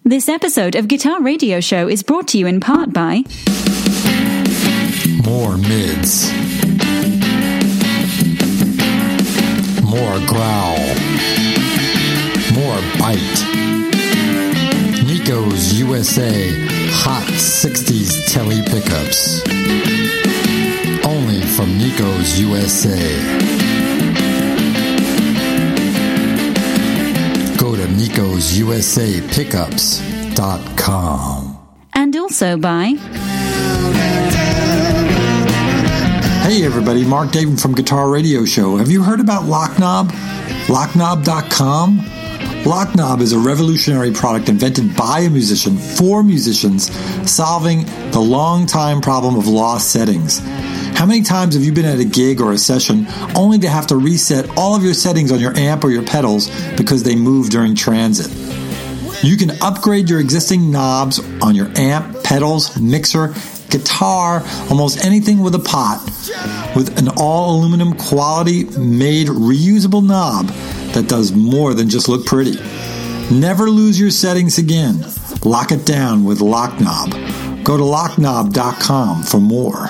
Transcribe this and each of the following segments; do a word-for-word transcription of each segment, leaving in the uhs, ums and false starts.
This episode of Guitar Radio Show is brought to you in part by more mids, more growl, more bite. Nico's U S A Hot sixties Tele Pickups. Only from Nico's U S A. Go to Nico's U S A Pickups dot com. And also by... Hey everybody, Mark David from Guitar Radio Show. Have you heard about Locknob? Locknob dot com? Locknob is a revolutionary product invented by a musician for musicians, solving the long-time problem of lost settings. How many times have you been at a gig or a session only to have to reset all of your settings on your amp or your pedals because they moved during transit? You can upgrade your existing knobs on your amp, pedals, mixer, guitar, almost anything with a pot, with an all-aluminum quality-made reusable knob that does more than just look pretty. Never lose your settings again. Lock it down with Locknob. Go to Locknob dot com for more.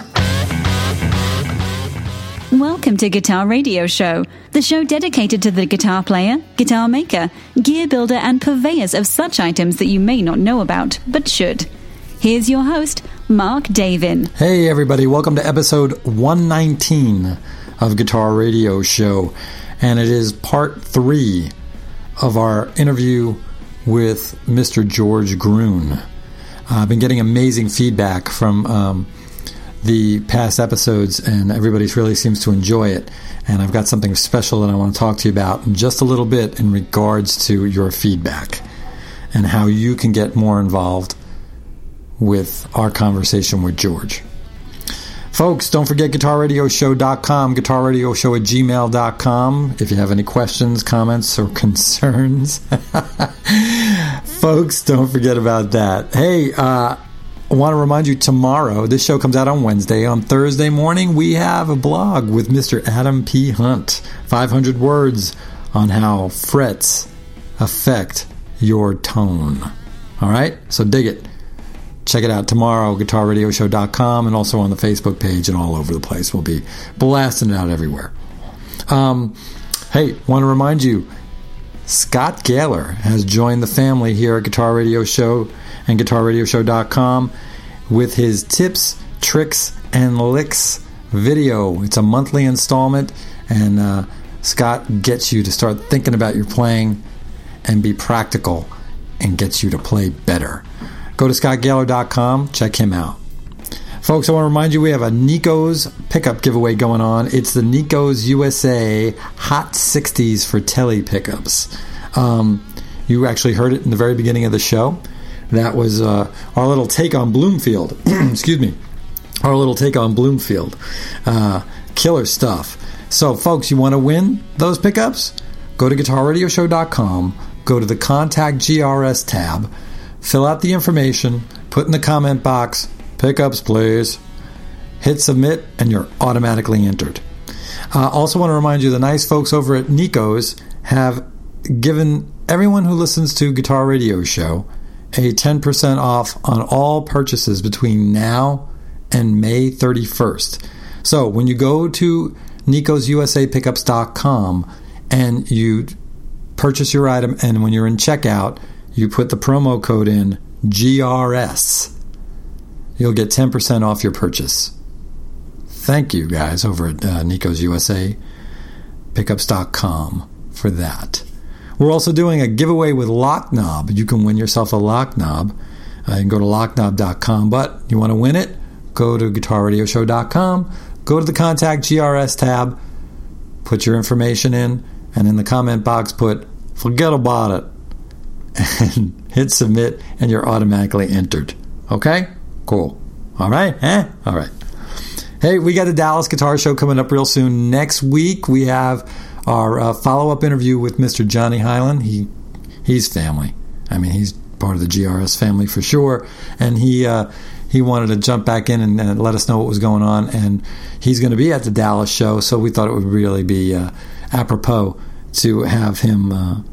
Welcome to Guitar Radio Show, the show dedicated to the guitar player, guitar maker, gear builder, and purveyors of such items that you may not know about, but should. Here's your host, Mark Davin. Hey everybody, welcome to episode one nineteen of Guitar Radio Show, and it is part three of our interview with Mister George Gruhn. Uh, I've been getting amazing feedback from um, the past episodes, and everybody really seems to enjoy it. And I've got something special that I want to talk to you about in just a little bit in regards to your feedback and how you can get more involved with our conversation with George. Folks, don't forget guitar radio show dot com, guitar radio show at gmail dot com if you have any questions, comments, or concerns. Folks, don't forget about that. Hey, uh, I want to remind you, tomorrow, this show comes out on Wednesday. On Thursday morning, we have a blog with Mister Adam P. Hunt. five hundred words on how frets affect your tone. All right? So dig it. Check it out tomorrow, guitar radio show dot com, and also on the Facebook page and all over the place. We'll be blasting it out everywhere. Um, hey, want to remind you, Scott Gaylor has joined the family here at Guitar Radio Show and guitar radio show dot com with his tips, tricks, and licks video. It's a monthly installment, and uh, Scott gets you to start thinking about your playing and be practical and gets you to play better. Go to scott gaylor dot com, check him out. Folks, I want to remind you we have a Nico's pickup giveaway going on. It's the Nico's U S A Hot sixties for Tele Pickups. Um, you actually heard it in the very beginning of the show. That was uh, our little take on Bloomfield. Excuse me. Our little take on Bloomfield. Uh, killer stuff. So, folks, you want to win those pickups? Go to guitar radio show dot com, go to the Contact G R S tab, fill out the information, put in the comment box, pickups please, hit submit, and you're automatically entered. I uh, also want to remind you the nice folks over at Nico's have given everyone who listens to Guitar Radio Show a ten percent off on all purchases between now and May thirty-first. So when you go to Nico's U S A Pickups dot com and you purchase your item, and when you're in checkout, you put the promo code in G R S, you'll get ten percent off your purchase. Thank you guys over at uh, Nico's U S A Pickups dot com for that. We're also doing a giveaway with Locknob. You can win yourself a Locknob. Uh, you can go to locknob dot com, but you want to win it? Go to guitar radio show dot com, go to the Contact G R S tab, put your information in, and in the comment box put, forget about it, and hit submit, and you're automatically entered. Okay? Cool. All right? Eh? All right. Hey, we got the Dallas Guitar Show coming up real soon. Next week, we have our uh, follow-up interview with Mister Johnny Hyland. He, he's family. I mean, he's part of the G R S family for sure. And he uh, he wanted to jump back in and, and let us know what was going on. And he's going to be at the Dallas show, so we thought it would really be uh, apropos to have him uh,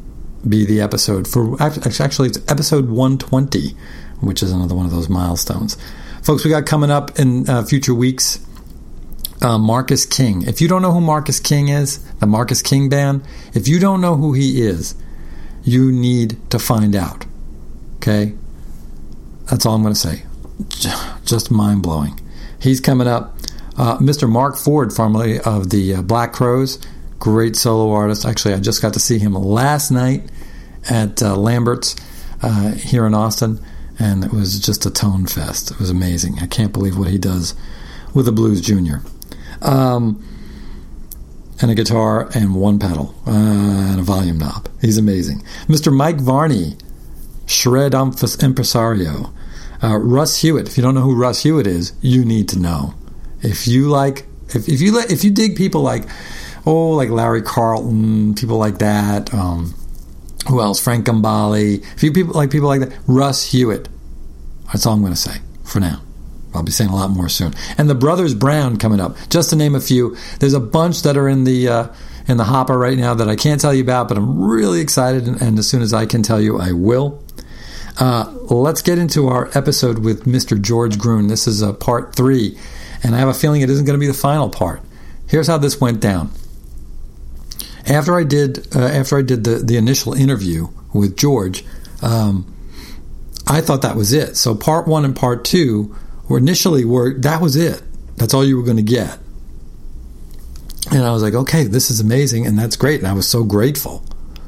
be the episode for, actually it's episode one twenty, which is another one of those milestones. Folks, we got coming up in uh, future weeks, uh, Marcus King. If you don't know who Marcus King is, the Marcus King Band, if you don't know who he is, you need to find out. Okay? That's all I'm going to say. Just mind-blowing. He's coming up. Uh, Mister Mark Ford, formerly of the uh, Black Crowes, great solo artist. Actually, I just got to see him last night at uh, Lambert's uh, here in Austin, and it was just a tone fest. It was amazing. I can't believe what he does with the Blues Junior. Um, and a guitar and one pedal uh, and a volume knob. He's amazing. Mister Mike Varney, Shred Impresario. Uh, Russ Hewitt. If you don't know who Russ Hewitt is, you need to know. If you like, if, if you let, if you dig people like, oh, like Larry Carlton, people like that. Um, who else? Frank Gambale. If you people like people like that, Russ Hewitt. That's all I'm going to say for now. I'll be saying a lot more soon. And the Brothers Brown coming up, just to name a few. There's a bunch that are in the uh, in the hopper right now that I can't tell you about, but I'm really excited, and, and as soon as I can tell you, I will. Uh, let's get into our episode with Mister George Gruen. This is uh, part three, and I have a feeling it isn't going to be the final part. Here's how this went down. After I did uh, after I did the, the initial interview with George, um, I thought that was it. So part one and part two were initially were that was it. That's all you were going to get. And I was like, okay, this is amazing, and that's great, and I was so grateful.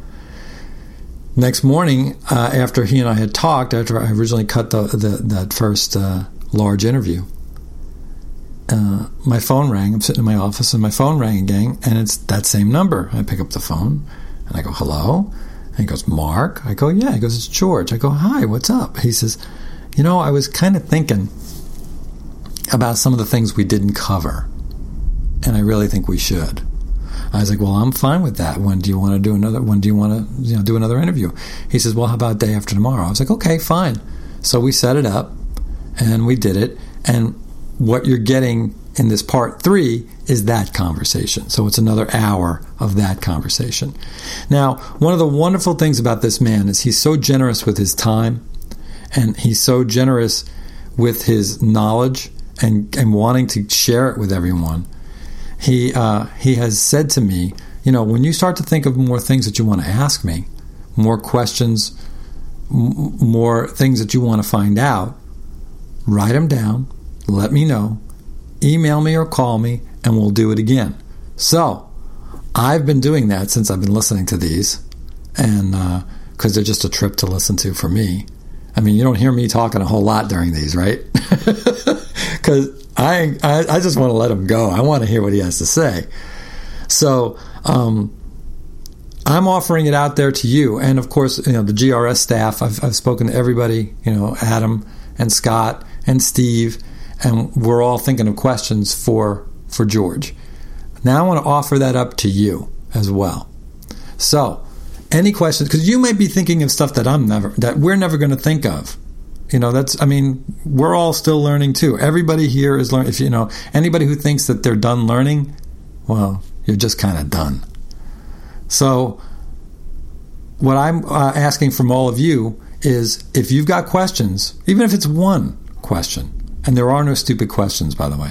Next morning, uh, after he and I had talked, after I originally cut the, the that first uh, large interview, uh, my phone rang. I'm sitting in my office, and my phone rang again, and it's that same number. I pick up the phone, and I go, hello? And he goes, Mark? I go, yeah. He goes, it's George. I go, hi, what's up? He says, you know, I was kind of thinking about some of the things we didn't cover, and I really think we should. I was like, well, I'm fine with that. When do you want to do another? When do you want to, you know, do another interview? He says, well, how about day after tomorrow? I was like, okay, fine. So we set it up, and we did it. And what you're getting in this part three is that conversation. So it's another hour of that conversation. Now, one of the wonderful things about this man is he's so generous with his time, and he's so generous with his knowledge and, and wanting to share it with everyone. He uh, he has said to me, you know, when you start to think of more things that you want to ask me, more questions, m- more things that you want to find out, write them down, let me know, email me or call me, and we'll do it again. So I've been doing that since I've been listening to these, and because uh, they're just a trip to listen to for me. I mean, you don't hear me talking a whole lot during these, right? Because I, I I just want to let him go. I want to hear what he has to say. So um, I'm offering it out there to you, and of course, you know, the G R S staff. I've I've spoken to everybody. You know, Adam and Scott and Steve, and we're all thinking of questions for for George. Now I want to offer that up to you as well. So, any questions? Because you might be thinking of stuff that I'm never that we're never going to think of. You know, that's, I mean, we're all still learning too. Everybody here is learning. If you know, anybody who thinks that they're done learning, well, you're just kind of done. So what I'm uh, asking from all of you is, if you've got questions, even if it's one question, and there are no stupid questions, by the way,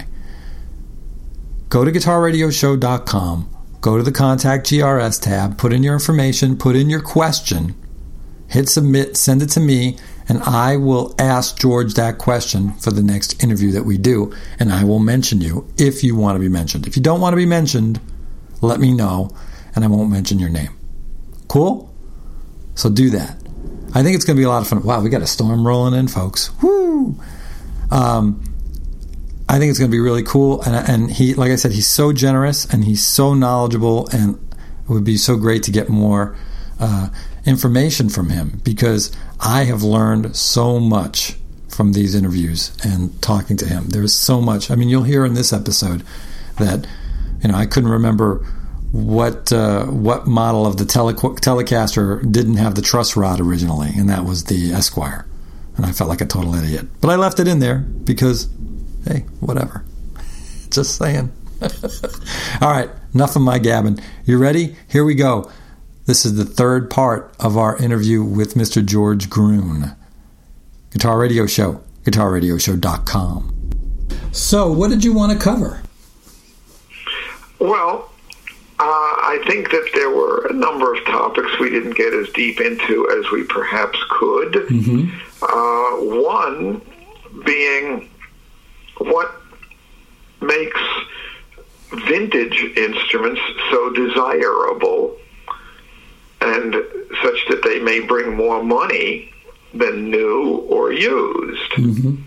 go to guitar radio show dot com, go to the Contact G R S tab, put in your information, put in your question, hit submit, send it to me, and I will ask George that question for the next interview that we do, and I will mention you if you want to be mentioned. If you don't want to be mentioned, let me know, and I won't mention your name. Cool? So do that. I think it's going to be a lot of fun. Wow, we got a storm rolling in, folks. Woo! Um, I think it's going to be really cool, and, and he, like I said, he's so generous, and he's so knowledgeable, and it would be so great to get more uh, information from him, because I have learned so much from these interviews and talking to him. There's so much. I mean, you'll hear in this episode that, you know, I couldn't remember what uh, what model of the tele- Telecaster didn't have the truss rod originally, and that was the Esquire. And I felt like a total idiot. But I left it in there because, hey, whatever. Just saying. All right, enough of my gabbing. You ready? Here we go. This is the third part of our interview with Mister George Gruen. Guitar Radio Show, guitar radio show dot com. So, what did you want to cover? Well, uh, I think that there were a number of topics we didn't get as deep into as we perhaps could. Mm-hmm. Uh, one being what makes vintage instruments so desirable and such that they may bring more money than new or used. Mm-hmm.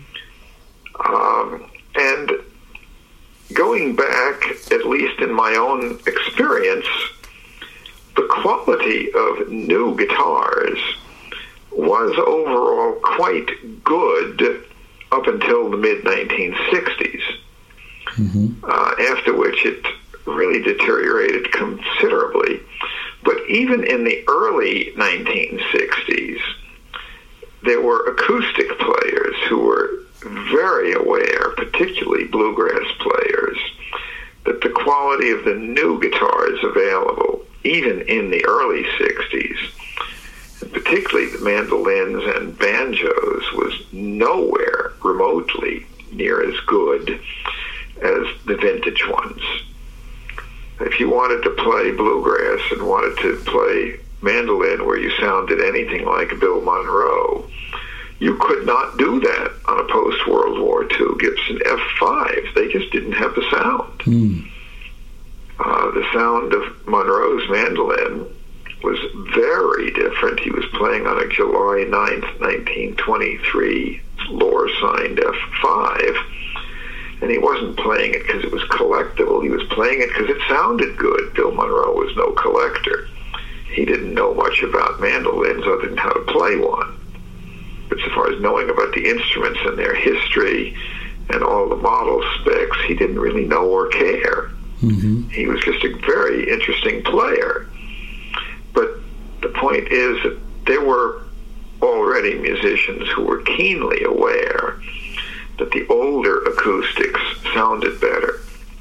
Um, and going back, at least in my own experience, the quality of new guitars was overall quite good up until the mid nineteen sixties, mm-hmm. uh, after which it really deteriorated considerably. But even in the early nineteen sixties, there were acoustic players who were very aware, particularly bluegrass players, that the quality of the new guitars available, even in the early sixties, and particularly the mandolins and banjos, was nowhere remotely near as good as the vintage ones. If you wanted to play bluegrass and wanted to play mandolin where you sounded anything like Bill Monroe, you could not do that on a post-World War Two Gibson F five. They just didn't have the sound. Mm. Uh, the sound of Monroe's mandolin was very different. He was playing on a July ninth, nineteen twenty-three Lohr-signed F five, and he wasn't playing it because it was collectible. He was playing it because it sounded good. Bill Monroe was no collector. He didn't know much about mandolins other than how to play one. But so far as knowing about the instruments and their history and all the model specs, he didn't really know or care. Mm-hmm. He was just a very interesting player. But the point is that there were already musicians who were keenly aware that the older acoustics sounded better.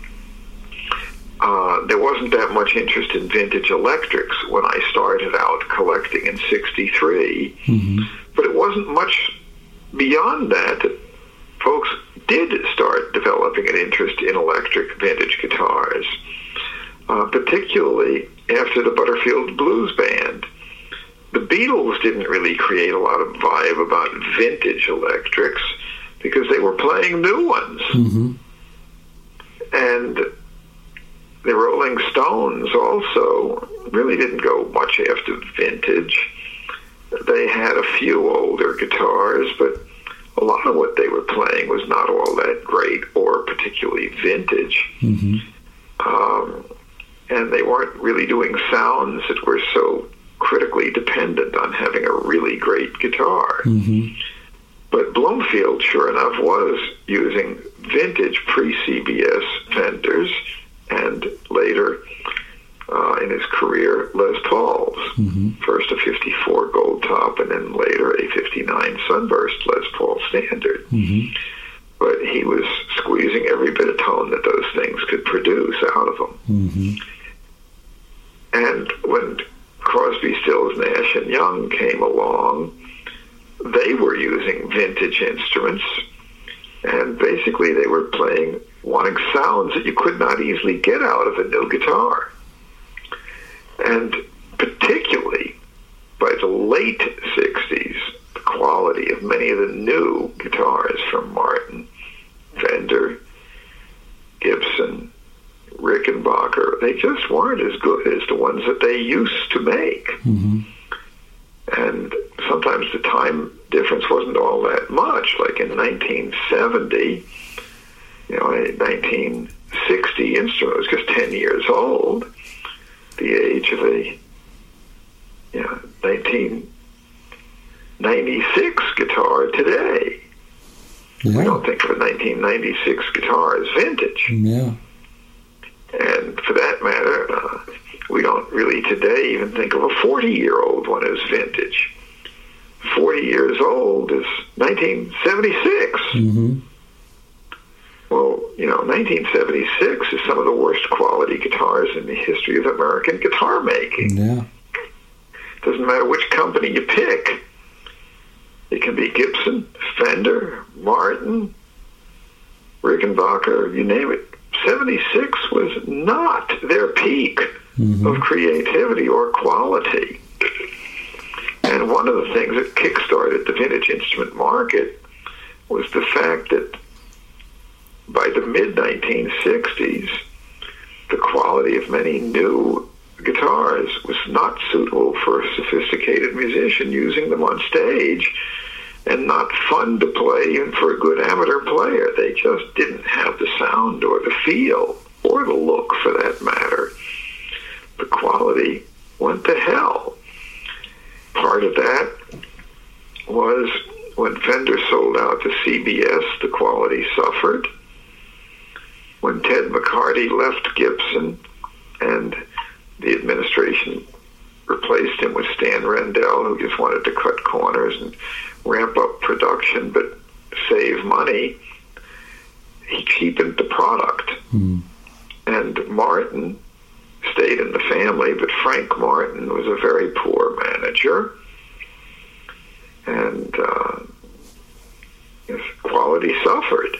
Uh, there wasn't that much interest in vintage electrics when I started out collecting in sixty-three, mm-hmm. but it wasn't much beyond that that folks did start developing an interest in electric vintage guitars, uh, particularly after the Butterfield Blues Band. The Beatles didn't really create a lot of vibe about vintage electrics because they were playing new ones. Mm-hmm. And the Rolling Stones also really didn't go much after vintage. They had a few older guitars, but a lot of what they were playing was not all that great or particularly vintage. Mm-hmm. Um, and they weren't really doing sounds that were so critically dependent on having a really great guitar. Mm-hmm. But Bloomfield, sure enough, was using vintage pre-C B S Fenders, and later uh, in his career, Les Pauls. Mm-hmm. First a fifty-four Gold Top, and then later a fifty-nine Sunburst Les Paul Standard. Mm-hmm. But he was squeezing every bit of tone that those things could produce out of them. Mm-hmm. And when Crosby, Stills, Nash and Young came along, they were using vintage instruments, and basically they were playing, wanting sounds that you could not easily get out of a new guitar. And particularly by the late sixties, the quality of many of the new guitars from Martin, Fender, Gibson, Rickenbacker, they just weren't as good as the ones that they used to make. Mm-hmm. And sometimes the time difference wasn't all that much. Like in nineteen seventy, you know, a nineteen sixty instrument was just ten years old, the age of a, you know, nineteen ninety-six guitar today. Yeah. We don't think of a nineteen ninety-six guitar as vintage. Yeah. And for that matter, uh, we don't really today even think of a forty-year-old one as vintage. forty years old is nineteen seventy-six. Mm-hmm. Well, you know, nineteen seventy-six is some of the worst quality guitars in the history of American guitar making. Yeah. Doesn't matter which company you pick. It can be Gibson, Fender, Martin, Rickenbacker, you name it. seventy-six was not their peak mm-hmm. of creativity or quality. And one of the things that kickstarted the vintage instrument market was the fact that by the mid nineteen sixties, the quality of many new guitars was not suitable for a sophisticated musician using them on stage, and not fun to play even for a good amateur player. They just didn't have the sound or the feel or the look, for that matter. The quality went to hell. Part of that was when Fender sold out to C B S, the quality suffered. When Ted McCarty left Gibson and the administration replaced him with Stan Rendell, who just wanted to cut corners and ramp up production but save money, he cheapened the product. Mm. And Martin stayed in the family, but Frank Martin was a very poor manager. And uh, his quality suffered.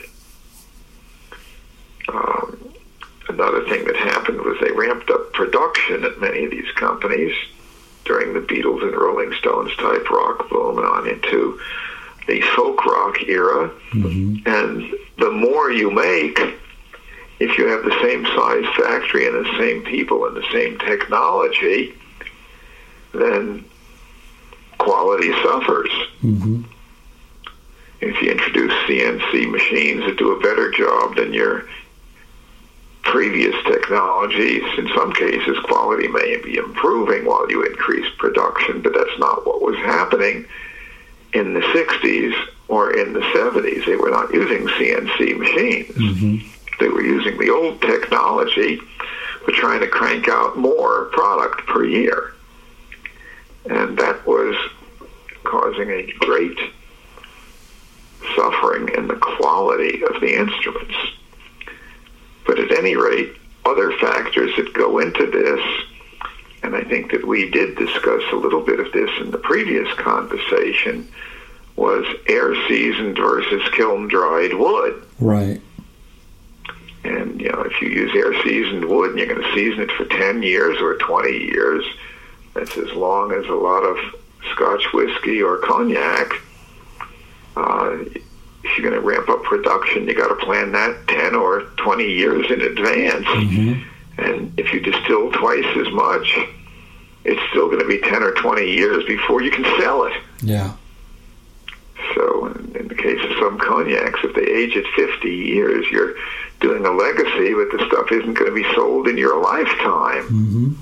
Um, another thing that happened was they ramped up production at many of these companies during the Beatles and Rolling Stones type rock boom and on into the folk rock era. Mm-hmm. And the more you make, if you have the same size factory and the same people and the same technology, then quality suffers. Mm-hmm. If you introduce C N C machines that do a better job than your previous technologies, in some cases quality may be improving while you increase production, but that's not what was happening in the sixties or in the seventies. They were not using C N C machines. Mm-hmm. They were using the old technology, but trying to crank out more product per year. And that was causing a great suffering in the quality of the instruments. But at any rate, other factors that go into this, and I think that we did discuss a little bit of this in the previous conversation, was air-seasoned versus kiln-dried wood. Right. And, you know, if you use air-seasoned wood and you're going to season it for ten years or twenty years, that's as long as a lot of Scotch whiskey or cognac. Uh, if you're going to ramp up production, you got to plan that ten or twenty years in advance. Mm-hmm. And if you distill twice as much, it's still going to be ten or twenty years before you can sell it. Yeah. So in, in the case of some cognacs, if they age at fifty years, you're doing a legacy, but the stuff isn't going to be sold in your lifetime. Mm-hmm.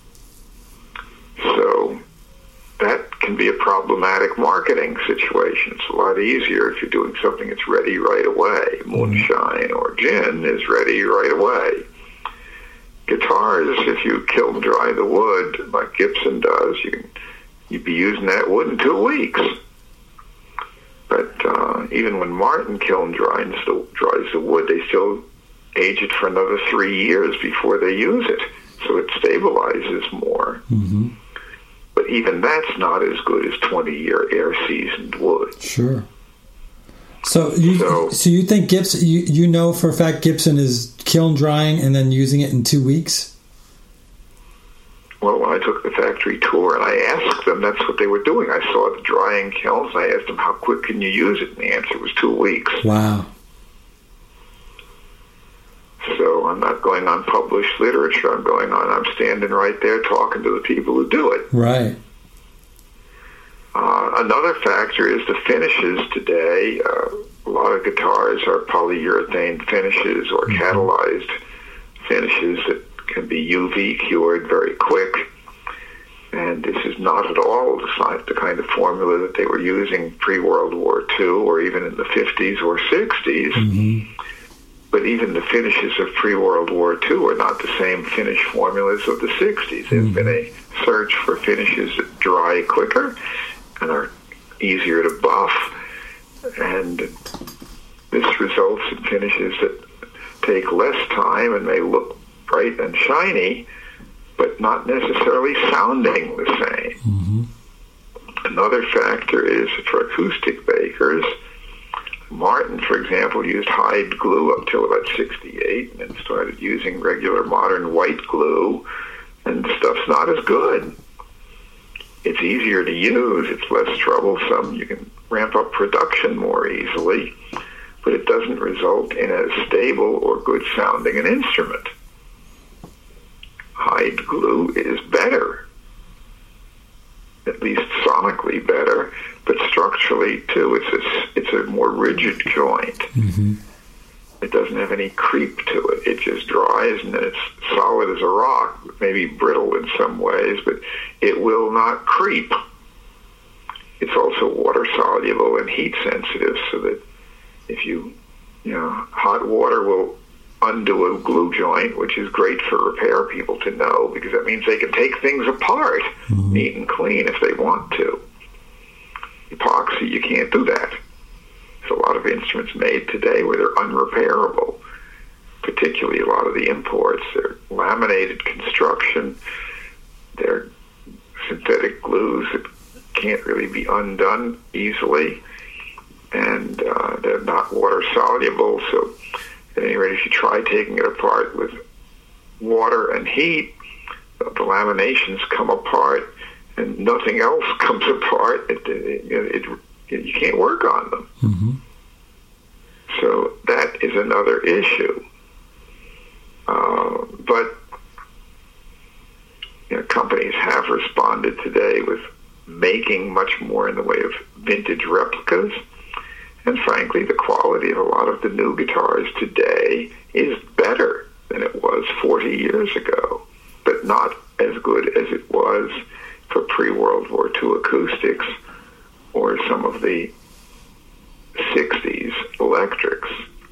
So that can be a problematic marketing situation. It's a lot easier if you're doing something that's ready right away. Moonshine or gin is ready right away. Guitars, if you kiln dry the wood like Gibson does, you can, you'd be using that wood in two weeks. But uh, even when Martin kiln dries the, dries the wood, they still age it for another three years before they use it. So it stabilizes more. Mm-hmm. But even that's not as good as twenty-year air-seasoned wood. Sure. So you so, so you think Gibson? You you know for a fact Gibson is kiln drying and then using it in two weeks? Well, when I took the factory tour and I asked them, that's what they were doing. I saw the drying kilns. I asked them, "How quick can you use it?" And the answer was two weeks. Wow. So I'm not going on published literature. I'm going on, I'm standing right there talking to the people who do it. Right. Uh, another factor is the finishes today. Uh, a lot of guitars are polyurethane finishes or mm-hmm. catalyzed finishes that can be U V cured very quick. And this is not at all the, the kind of formula that they were using pre-World War Two or even in the fifties or sixties. Mm-hmm. But even the finishes of pre-World War Two are not the same finish formulas of the sixties. There's mm-hmm. been a search for finishes that dry quicker and are easier to buff. And this results in finishes that take less time and may look bright and shiny, but not necessarily sounding the same. Mm-hmm. Another factor is for acoustic bakers, Martin, for example, used hide glue up till about sixty-eight and then started using regular modern white glue, and the stuff's not as good. It's easier to use, it's less troublesome, you can ramp up production more easily, but it doesn't result in as stable or good sounding an instrument. Hide glue is better, at least sonically better, but structurally too, it's a, it's a more rigid joint. Mm-hmm. It doesn't have any creep to it. It just dries and then it's solid as a rock, maybe brittle in some ways, but it will not creep. It's also water soluble and heat sensitive, so that if you, you know, hot water will undo a glue joint, which is great for repair people to know, because that means they can take things apart, mm-hmm. neat and clean if they want to. Epoxy, you can't do that. There's a lot of instruments made today where they're unrepairable, particularly a lot of the imports. They're laminated construction. They're synthetic glues that can't really be undone easily, and uh, they're not water soluble. So at any rate, if you try taking it apart with water and heat, the laminations come apart and nothing else comes apart. It, it, it, it, you can't work on them. Mm-hmm. So that is another issue. Uh, but you know, companies have responded today with making much more in the way of vintage replicas. And frankly, the quality of a lot of the new guitars today is better than it was forty years ago, but not as good as it was for pre-World War Two acoustics or some of the sixties electrics,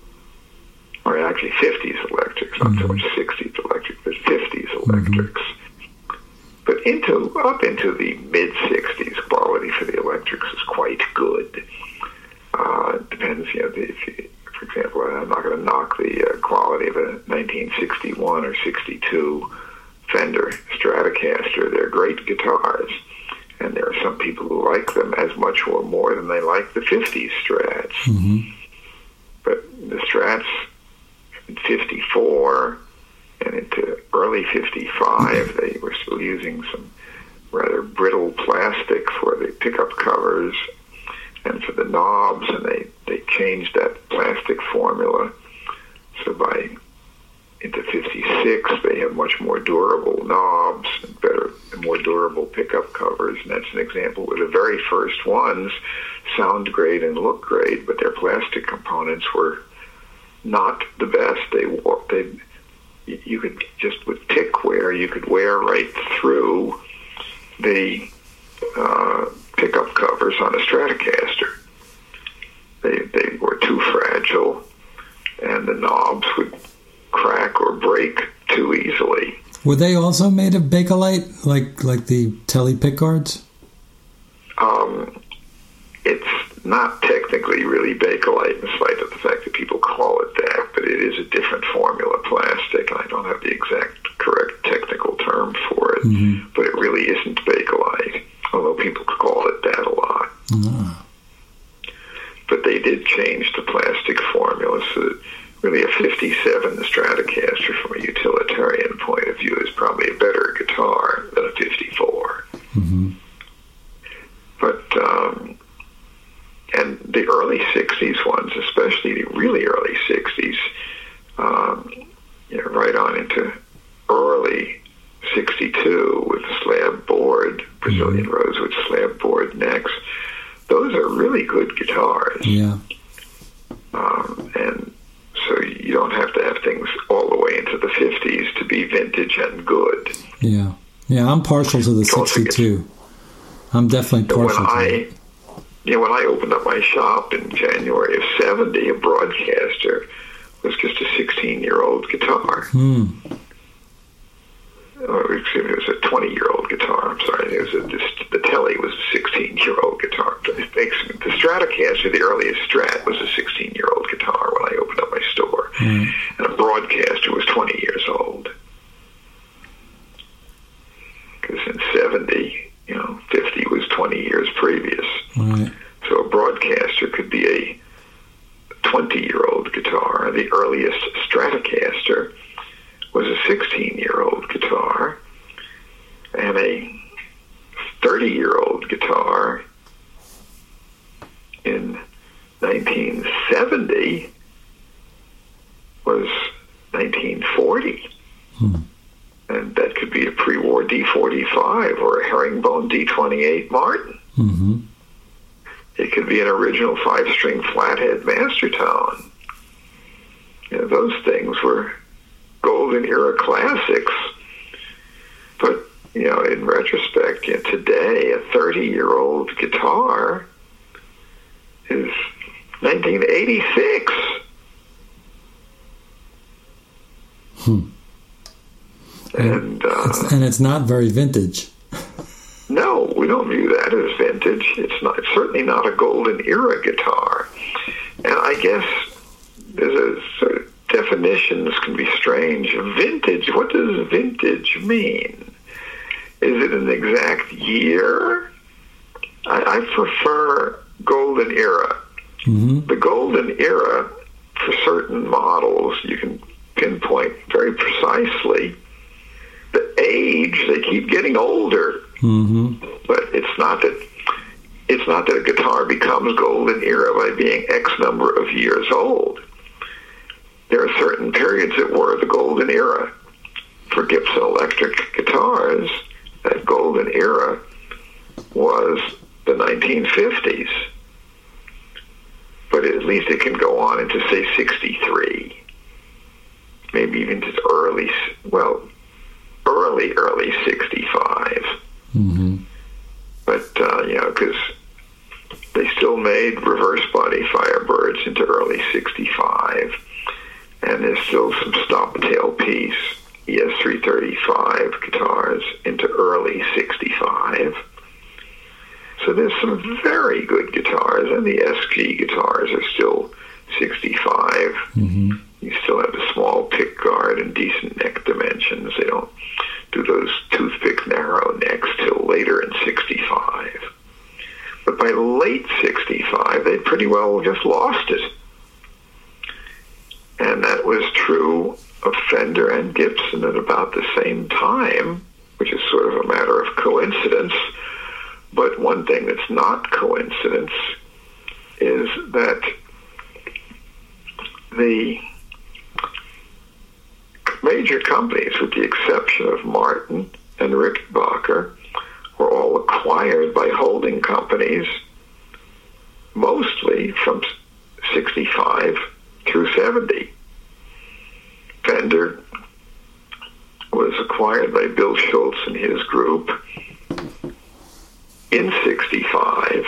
or actually fifties electrics, not mm-hmm. so much sixties electrics, but fifties electrics. Mm-hmm. But into up into the mid-sixties, quality for the electrics is quite good. Uh, it depends, you know, if you, for example, I'm not going to knock the uh, quality of a nineteen sixty-one or sixty-two Fender Stratocaster. They're great guitars, and there are some people who like them as much or more than they like the fifties Strats. Mm-hmm. But the Strats in fifty-four and into early fifty-five, they were still using some rather brittle plastic for the pickup covers and for the knobs, and they, they changed that plastic formula. So by into fifty-six, they have much more durable knobs and better and more durable pickup covers, and that's an example where the very first ones sound great and look great, but their plastic components were not the best. They wore, they you could just with tick wear, you could wear right through the uh, pickup covers on a Stratocaster. They they were too fragile, and the knobs would crack or break too easily. Were they also made of Bakelite, like like the Tele pickguards? Um, it's not technically really Bakelite, in spite of the fact that people call it that, but it is a different formula plastic, and I don't have the exact correct technical term for it, mm-hmm. but it really isn't Bakelite, although people call it that a lot. Mm-hmm. But they did change the plastic formula, so that really a fifty-seven, the Stratocaster, from a utilitarian point of view, is probably a better guitar than a fifty-four. Mm-hmm. But, um, and the early sixties ones, especially the really early sixties, um, you know, right on into early sixty-two with slab board, Brazilian mm-hmm. rosewood slab board necks, those are really good guitars. Yeah. Um, and so you don't have to have things all the way into the fifties to be vintage and good. Yeah. Yeah, I'm partial to the sixty-two. I'm definitely partial when to I, it. You know, when I opened up my shop in January of seventy, a Broadcaster was just a sixteen-year-old guitar. Hmm. Or, excuse me, it was a twenty-year-old guitar. I'm sorry. It was a, just, the Tele was a sixteen-year-old guitar. It makes, the Stratocaster, the earliest Strat, was a sixteen-year-old guitar when I opened up my store. Mm. And a Broadcaster was twenty years old. Because in seventy, you know, fifty was twenty years pre be a twenty-year-old guitar. The earliest Stratocaster was a sixteen-year-old guitar, and a thirty-year-old guitar in nineteen seventy was nineteen forty. Hmm. And that could be a pre-war D forty-five or a herringbone D twenty-eight Martin. Mm-hmm. It could be an original five-string flathead Mastertone. You know, those things were golden era classics. But, you know, in retrospect, you know, today, a thirty-year-old guitar is nineteen eighty-six. Hmm. And, uh, it's, and it's not very vintage. No, we don't view that as vintage. It's not. It's certainly not a golden era guitar. And I guess there's a sort of definitions can be strange. Vintage. What does vintage mean? Is it an exact year? I, I prefer golden era. Mm-hmm. The golden era for certain models you can pinpoint very precisely. The age, they keep getting older. Mm-hmm. But it's not that it's not that a guitar becomes golden era by being X number of years old. There are certain periods that were the golden era. For Gibson electric guitars, that golden era was the nineteen fifties. But at least it can go on into, say, sixty-three. Maybe even to early, well, early, early sixty-five. Mm-hmm. But, uh, you know, because they still made reverse body Firebirds into early sixty-five, and there's still some stop tailpiece E S three thirty-five guitars into early sixty-five. So there's some very good guitars, and the S G guitars are still sixty-five. Mm-hmm. You still have a small pick guard and decent neck dimensions. They don't do those toothpick narrow necks till later in sixty-five. But by late sixty-five, they pretty well just lost it. And that was true of Fender and Gibson at about the same time, which is sort of a matter of coincidence. But one thing that's not coincidence is that the major companies, with the exception of Martin and Rickenbacker, were all acquired by holding companies, mostly from sixty-five through seventy. Fender was acquired by Bill Schultz and his group in sixty-five.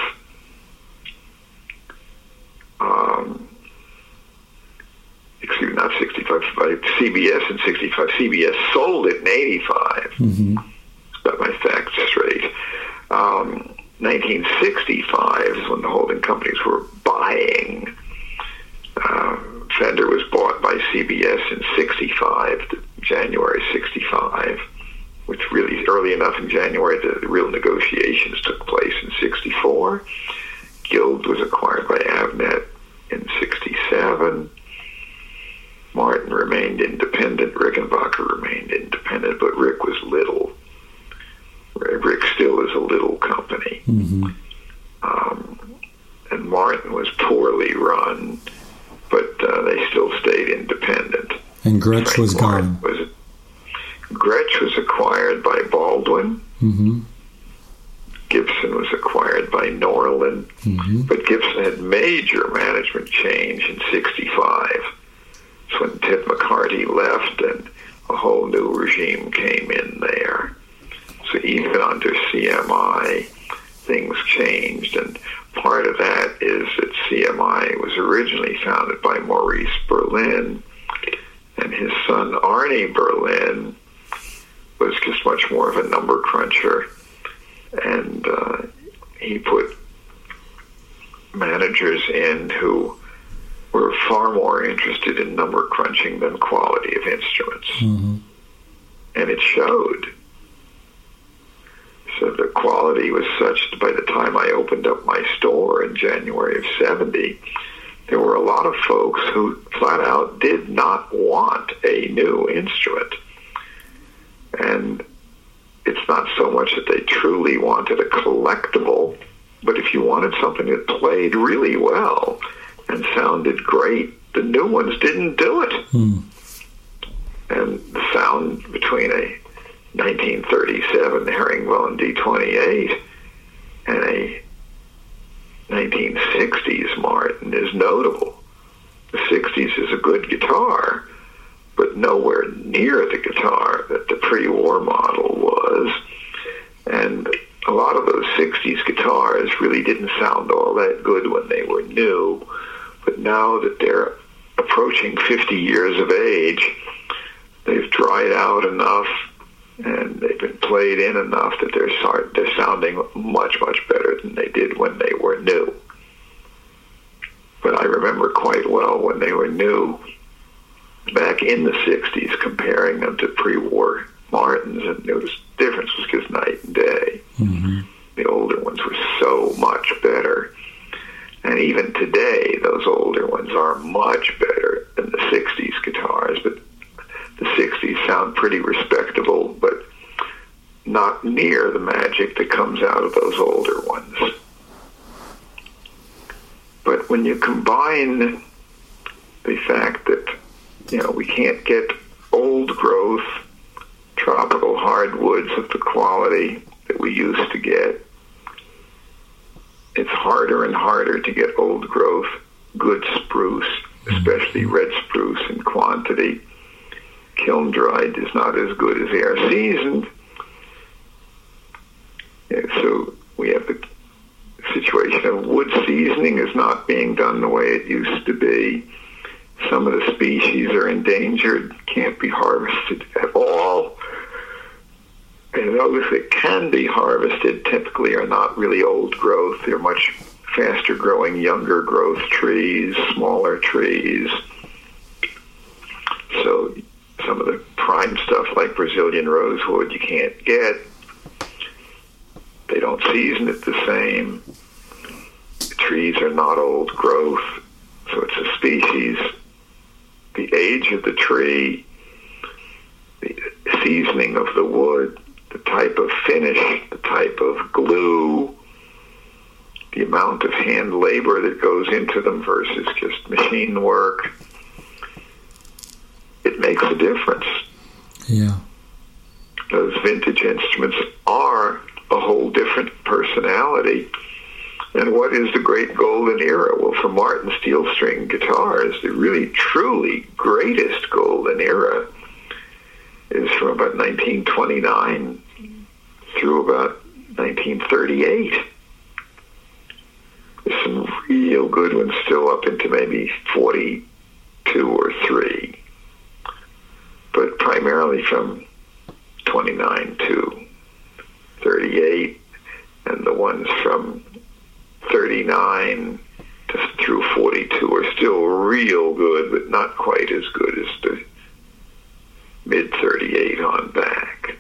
Um, excuse me, not sixty-five, by C B S in sixty-five. C B S sold it in eighty-five. Mm-hmm. Got my facts straight. Um, nineteen sixty-five is when the holding companies were buying. Uh, Fender was bought by C B S in sixty-five, January sixty-five, which really early enough in January the, the real negotiations took place in sixty-four. Guild was acquired by Avnet in sixty-seven. Martin remained independent. Rickenbacker remained independent, but Rick was little. Rick still is a little company. Mm-hmm. Um, and Martin was poorly run, but uh, they still stayed independent. And Gretsch was gone. Was, Gretsch was acquired by Baldwin. Mm-hmm. Gibson was acquired by Norlin. Mm-hmm. But Gibson had major management change in sixty-five. It's when Ted McCarty left and a whole new regime came in there. So even under C M I, things changed. And part of that is that C M I was originally founded by Maurice Berlin, and his son Arnie Berlin was just much more of a number cruncher. And uh, he put managers in who were far more interested in number crunching than quality of instruments. Mm-hmm. And it showed. So the quality was such that by the time I opened up my store in January of seventy, there were a lot of folks who flat out did not want a new instrument. And it's not so much that they truly wanted a collectible, but if you wanted something that played really well and sounded great, the new ones didn't do it. Hmm. And the sound between a nineteen thirty-seven Herringbone D twenty-eight and a nineteen sixties Martin is notable. The sixties is a good guitar, but nowhere near the guitar that the pre-war model was. And a lot of those sixties guitars really didn't sound all that good when they were new, but now that they're approaching fifty years of age, they've dried out enough and they've been played in enough that they're, they're sounding much, much better than they did when they were new. But I remember quite well when they were new, back in the sixties, comparing them to pre-war Martins, and there was, the difference was just night and day. Mm-hmm. The older ones were so much better. And even today, those older ones are much better than the sixties guitars, but the sixties sound pretty respectable, but not near the magic that comes out of those older ones. But when you combine the fact that, you know, we can't get old growth tropical hardwoods of the quality that we used to get, it's harder and harder to get old growth, good spruce, especially red spruce in quantity. Kiln dried is not as good as air seasoned. Yeah, so we have the situation of wood seasoning is not being done the way it used to be. Some of the species are endangered, can't be harvested at all. And those that can be harvested typically are not really old growth. They're much faster growing, younger growth trees, smaller trees. So some of the prime stuff like Brazilian rosewood you can't get. They don't season it the same. The trees are not old growth, so it's a species. The age of the tree, the seasoning of the wood, the type of finish, the type of glue, the amount of hand labor that goes into them versus just machine work, it makes a difference. Yeah. Those vintage instruments are a whole different personality. And what is the great golden era? Well, for Martin steel string guitars, the really, truly greatest golden era is from about nineteen twenty-nine through about nineteen thirty-eight. There's some real good ones still up into maybe forty-two or three. But primarily from twenty-nine to thirty-eight, and the ones from thirty-nine to through forty-two are still real good, but not quite as good as the mid thirty-eight on back.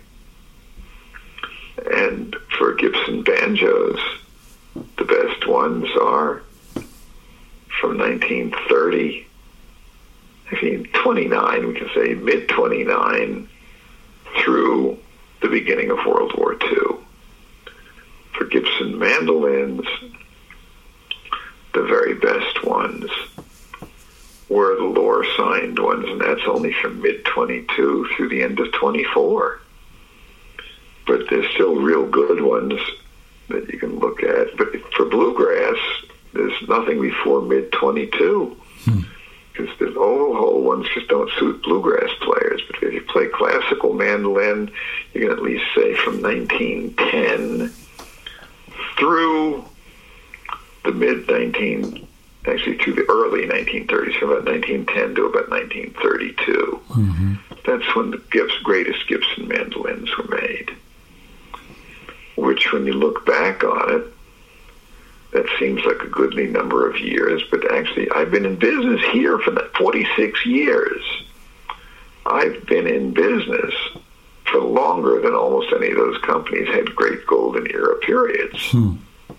And for Gibson banjos, the best ones are from nineteen thirty, actually twenty-nine, we can say mid twenty-nine through the beginning of World War Two. For Gibson mandolins, the very best ones were the Lohr signed ones, and that's only from mid twenty-two through the end of twenty-four. But there's still real good ones that you can look at. But for bluegrass, there's nothing before mid twenty-two. Hmm. Because the old whole ones just don't suit bluegrass players. But if you play classical mandolin, you can at least say from nineteen ten through the mid nineteen, actually to the early nineteen thirties, from about nineteen ten to about nineteen thirty-two. Mm-hmm. That's when the Gibbs, greatest Gibson mandolins were made. Which, when you look back on it, that seems like a goodly number of years, but actually I've been in business here for that forty-six years. I've been in business for longer than almost any of those companies, had great golden era periods. Hmm.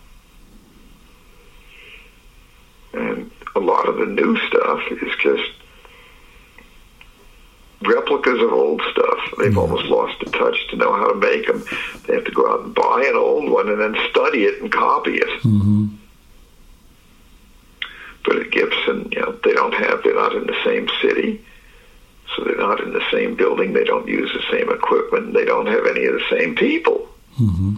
And a lot of the new stuff is just replicas of old stuff. They've mm-hmm. almost lost the touch to know how to make them. They have to go out and buy an old one and then study it and copy it. Mm-hmm. But at Gibson, you know, they don't have, they're not in the same city, so they're not in the same building, they don't use the same equipment, they don't have any of the same people. Mm-hmm.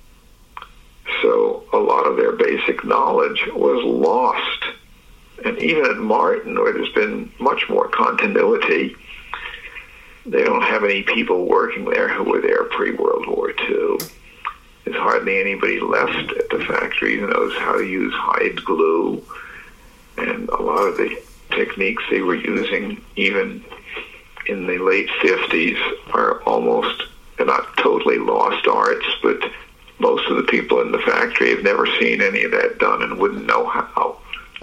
So a lot of their basic knowledge was lost. And even at Martin, where there's been much more continuity, they don't have any people working there who were there pre-World War Two. There's hardly anybody left at the factory who knows how to use hide glue. And a lot of the techniques they were using, even in the late fifties, are almost, they're not totally lost arts, but most of the people in the factory have never seen any of that done and wouldn't know how.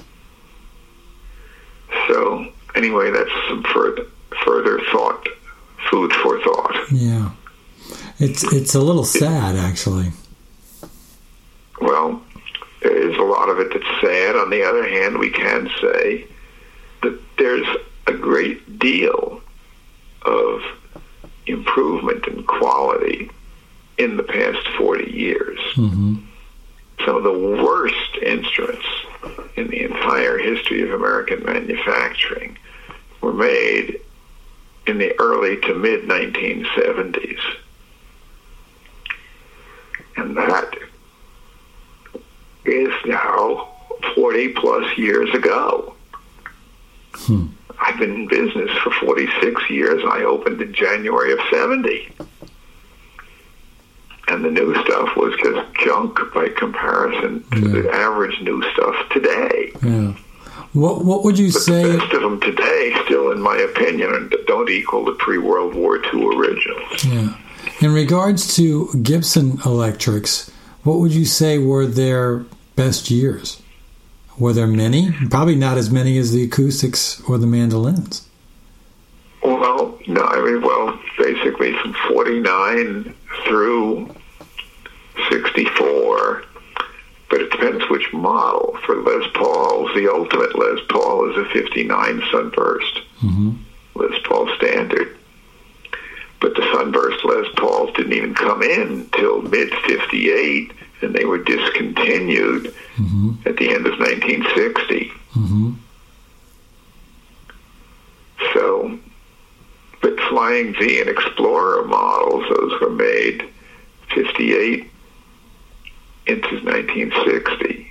So, anyway, that's some further, further thought, food for thought. Yeah. It's, it's a little sad, actually. Well, there is a lot of it that's sad. On the other hand, we can say that there's a great deal of improvement in quality in the past forty years. Mm-hmm. Some of the worst instruments in the entire history of American manufacturing were made in the early to mid nineteen seventies. And that is now forty plus years ago. Hmm. I've been in business for forty-six years. I opened in January of seventy. And the new stuff was just junk by comparison to yeah. the average new stuff today. Yeah. What What would you but say? The best of them today, still in my opinion, don't equal the pre-World War Two originals. Yeah. In regards to Gibson Electrics, what would you say were their best years? Were there many? Probably not as many as the acoustics or the mandolins. Well, no, I mean, well, basically from forty-nine through sixty-four, but it depends which model. For Les Pauls, the ultimate Les Paul is a fifty-nine Sunburst, mm-hmm. Les Paul standard. But the Sunburst Les Pauls didn't even come in until mid fifty-eight, and they were discontinued mm-hmm. at the end of nineteen sixty. Mm-hmm. So, but Flying V and Explorer models, those were made fifty-eight into nineteen sixty.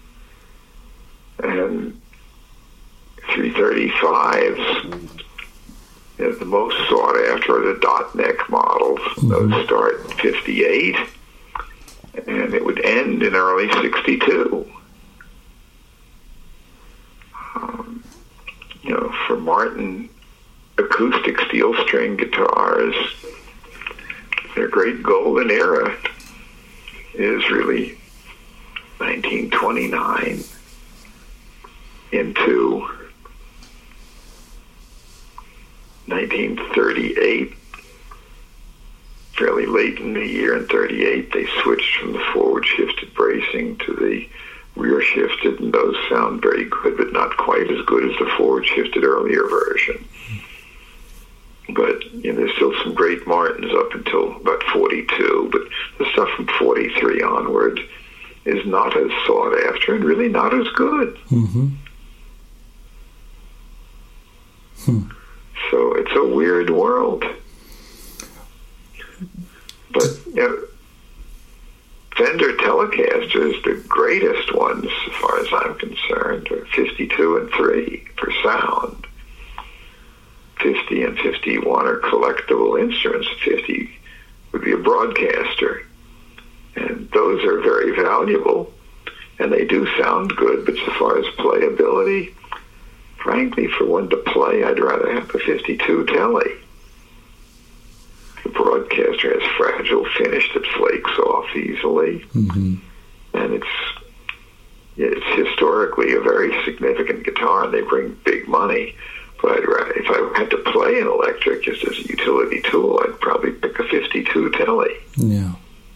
And three thirty-fives, you know, the most sought after are the dot neck models. Mm-hmm. Those start fifty-eight, and it would end in early sixty-two. Um, you know, for Martin acoustic steel string guitars, their great golden era is really nineteen twenty-nine into nineteen thirty-eight. Fairly late in the year in thirty-eight, they switched from the forward shifted bracing to the rear shifted, and those sound very good, but not quite as good as the forward shifted earlier version. But you know, there's still some great Martins up until about forty-two, but the stuff from forty-three onward is not as sought after and really not as good. Mm-hmm. Hmm. So it's a weird world. But you know, Fender Telecasters, the greatest ones as far as I'm concerned, are fifty-two and three for sound. fifty and fifty-one are collectible instruments. fifty would be a broadcaster. And those are very valuable. And they do sound good, but so far as playability, frankly, for one to play, I'd rather have a fifty-two Tele. The broadcaster has fragile finish that flakes off easily. Mm-hmm. And it's it's historically a very significant guitar, and they bring big money. But I'd rather, if I had to play an electric just as a utility tool, I'd probably pick a fifty-two Tele. Yeah.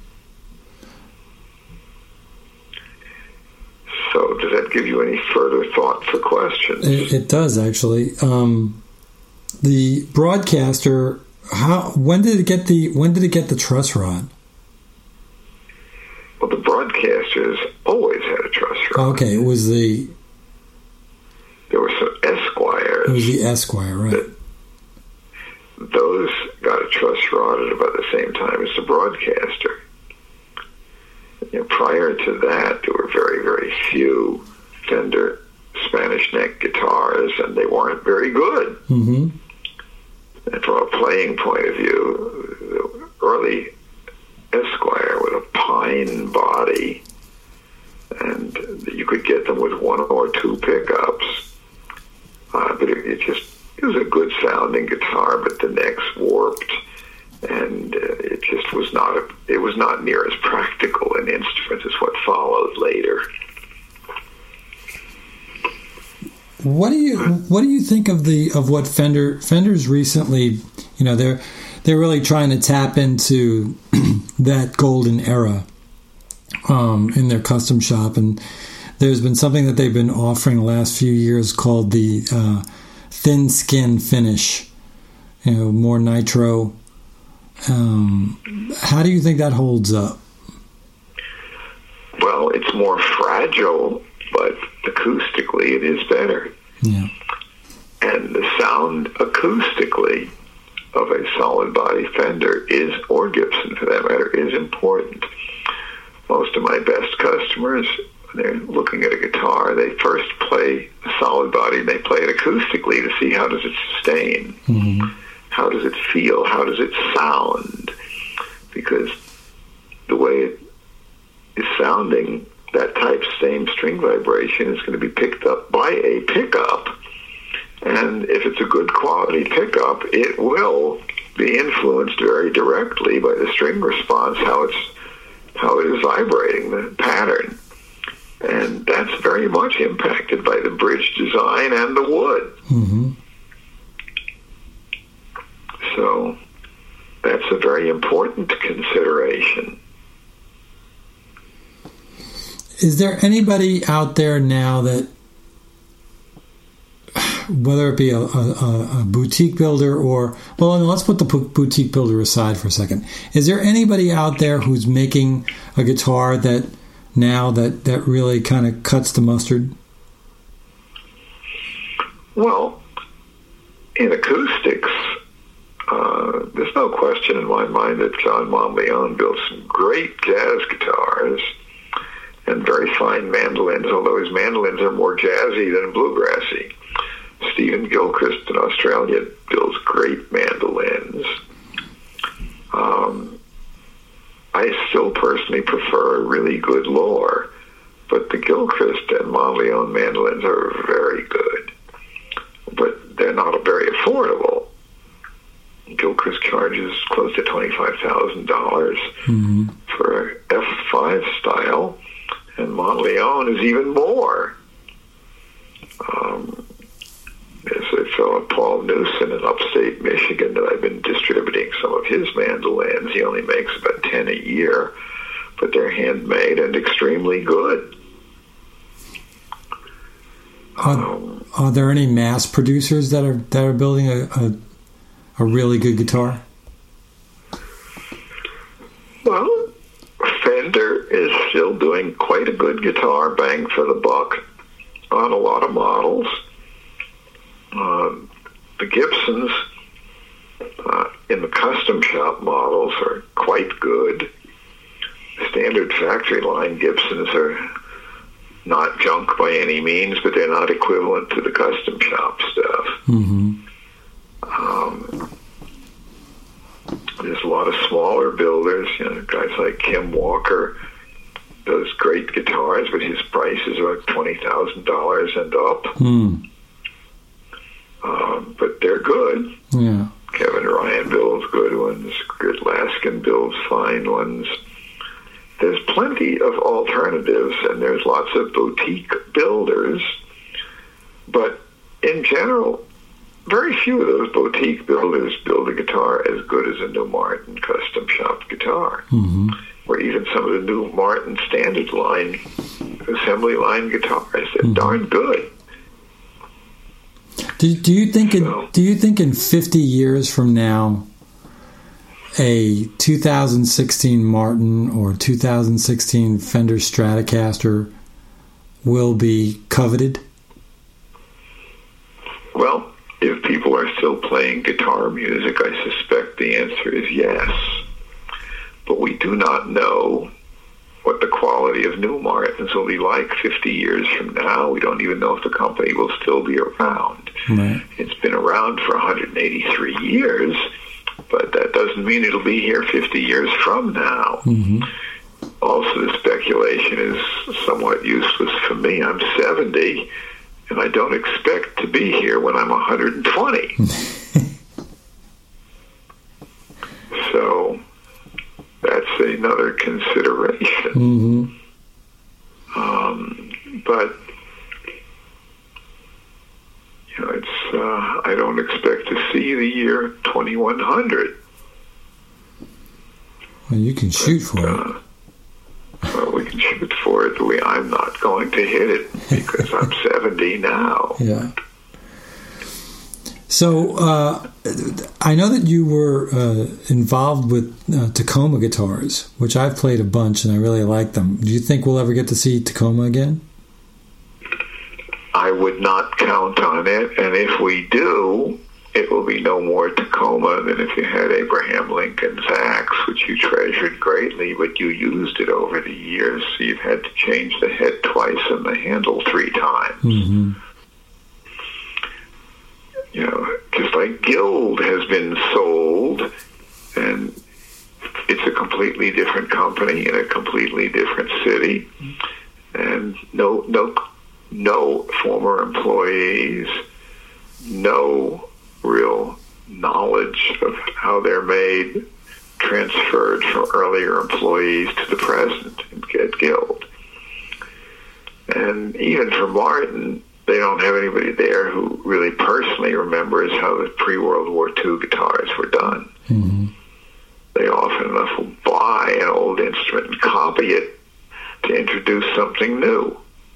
So does that give you any further thought for questions? It, it does, actually. Um, the broadcaster, how when did it get the when did it get the truss rod? Well, the broadcasters always had a truss rod. Okay, it was the There were some Esquires. it was the Esquire, right? That, those got a truss rod at about the same time as the broadcaster. You know, prior to that, there were very, very few Fender Spanish neck guitars, and they weren't very good. Mm-hmm. And from a playing point of view, the early Esquire with a pine body, and you could get them with one or two pickups. Uh, but it, it just it was a good sounding guitar, but the necks warped, and uh, it just was not a, it was not near as practical an instrument as what followed later. What do you what do you think of the of what Fender Fender's recently? You know, they're they're really trying to tap into that golden era um, in their custom shop, and there's been something that they've been offering the last few years called the uh, thin skin finish. You know, more nitro. Um, how do you think that holds up? Well, it's more fragile, but acoustically it is better. Yeah. And the sound acoustically of a solid body Fender is, or Gibson for that matter, is important. Most of my best customers, when they're looking at a guitar, they first play a solid body and they play it acoustically to see how does it sustain. Mm-hmm. How does it feel? How does it sound? Because the way it is sounding, that type same string vibration is going to be picked up by a pickup. And if it's a good quality pickup, it will be influenced very directly by the string response, how it's how it is vibrating, the pattern. And that's very much impacted by the bridge design and the wood. Mm-hmm. So that's a very important consideration. Is there anybody out there now that, whether it be a, a, a boutique builder or, well, let's put the boutique builder aside for a second. Is there anybody out there who's making a guitar that now that, that really kind of cuts the mustard? Well, in acoustics, uh, there's no question in my mind that John Monleone built some great jazz guitars and very fine mandolins, although his mandolins are more jazzy than bluegrassy. Stephen Gilchrist in Australia builds great mandolins. Um, I still personally prefer a really good Loar, but the Gilchrist and Monleone mandolins are very good, but they're not very affordable. Gilchrist charges close to twenty-five thousand dollars mm-hmm. for an F five style, and Monleone is even more. Um, there's a fellow, Paul Newson, in upstate Michigan, that I've been distributing some of his mandolins. He only makes about ten a year, but they're handmade and extremely good. Are, um, are there any mass producers that are that are building a, a a really good guitar? Well, Fender is still doing quite a good guitar, bang for the buck, on a lot of models. Uh, the Gibsons uh, in the custom shop models are quite good. Standard factory line Gibsons are not junk by any means, but they're not equivalent to the custom shop stuff. Mm-hmm. Um, there's a lot of smaller builders, you know, guys like Kim Walker does great guitars, but his price is about twenty thousand dollars and up. Mm. Um, but they're good. Yeah. Kevin Ryan builds good ones. Grit Laskin builds fine ones. There's plenty of alternatives, and there's lots of boutique builders. But in general, very few of those boutique builders build a guitar as good as a new Martin custom shop guitar. Mm-hmm. Or even some of the new Martin standard line, assembly line guitars. They're mm-hmm. darn good. Do, do you think in, so, do you think in fifty years from now, a two thousand sixteen Martin or two thousand sixteen Fender Stratocaster will be coveted? Well, if people are still playing guitar music, I suspect the answer is yes. But we do not know what the quality of new Martins will be like fifty years from now. We don't even know if the company will still be around. Right. It's been around for one hundred eighty-three years, but that doesn't mean it'll be here fifty years from now. Mm-hmm. Also, the speculation is somewhat useless for me. I'm seventy, and I don't expect to be here when I'm one hundred twenty. So that's another consideration. Mm-hmm. Um, but, you know, it's, uh, I don't expect to see the year twenty-one hundred. Well, you can shoot for uh, it. Well, we can shoot for it, but we, I'm not going to hit it because I'm seventy now. Yeah. So, uh, I know that you were uh, involved with uh, Tacoma guitars, which I've played a bunch and I really like them. Do you think we'll ever get to see Tacoma again? I would not count on it, and if we do, it will be no more Tacoma than if you had Abraham Lincoln's axe, which you treasured greatly, but you used it over the years, so you've had to change the head twice and the handle three times. Mm-hmm. You know, just like Guild has been sold, and it's a completely different company in a completely different city, and no, no, no former employees, no real knowledge of how they're made transferred from earlier employees to the present at Guild. And even for Martin, they don't have anybody there who really personally remembers how the pre-World War Two guitars were done. Mm-hmm. They often enough will buy an old instrument and copy it to introduce something new.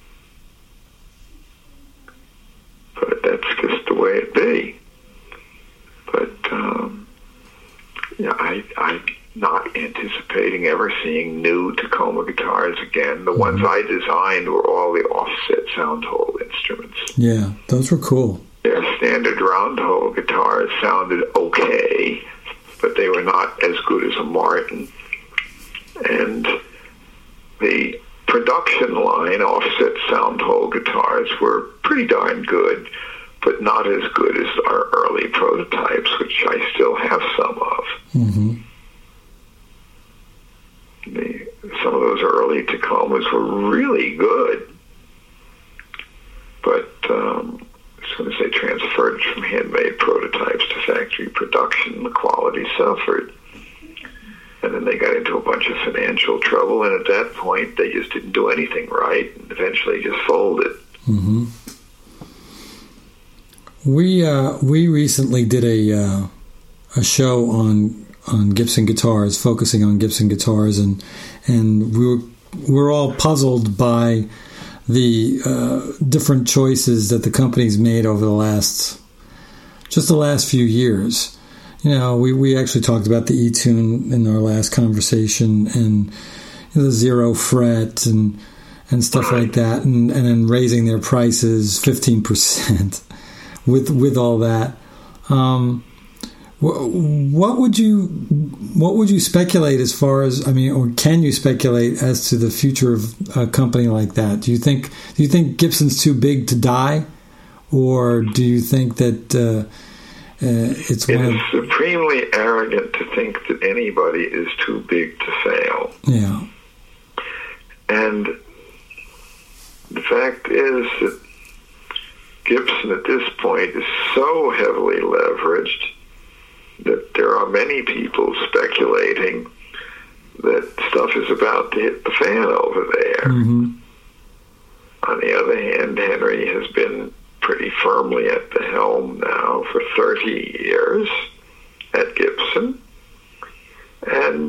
But that's just the way it be. But, um, yeah, I, I'm not anticipating ever seeing new Tacoma guitars again. The mm-hmm. ones I designed were all the offset sound hole instruments. Yeah, those were cool. Their standard round hole guitars sounded okay, but they were not as good as a Martin. And the production line offset sound hole guitars were pretty darn good, but not as good as our early prototypes, which I still have some of. Mm-hmm. The, some of those early Tacomas were really good, but um, as soon as they transferred from handmade prototypes to factory production, the quality suffered. And then they got into a bunch of financial trouble, and at that point, they just didn't do anything right, and eventually just folded. Mm-hmm. We uh, we recently did a uh, a show on on Gibson guitars, focusing on Gibson guitars, and and we were we're all puzzled by the uh, different choices that the company's made over the last just the last few years. You know, we, we actually talked about the E-Tune in our last conversation, and you know, the zero fret and and stuff like that, and, and then raising their prices fifteen percent with with all that. Um, what would you what would you speculate as far as, I mean, or can you speculate as to the future of a company like that? Do you think do you think Gibson's too big to die, or do you think that uh, uh, it's it one is of, supremely arrogant to think that anybody is too big to fail? Yeah, and the fact is that Gibson at this point is so heavily leveraged that there are many people speculating that stuff is about to hit the fan over there. Mm-hmm. On the other hand, Henry has been pretty firmly at the helm now for thirty years at Gibson, and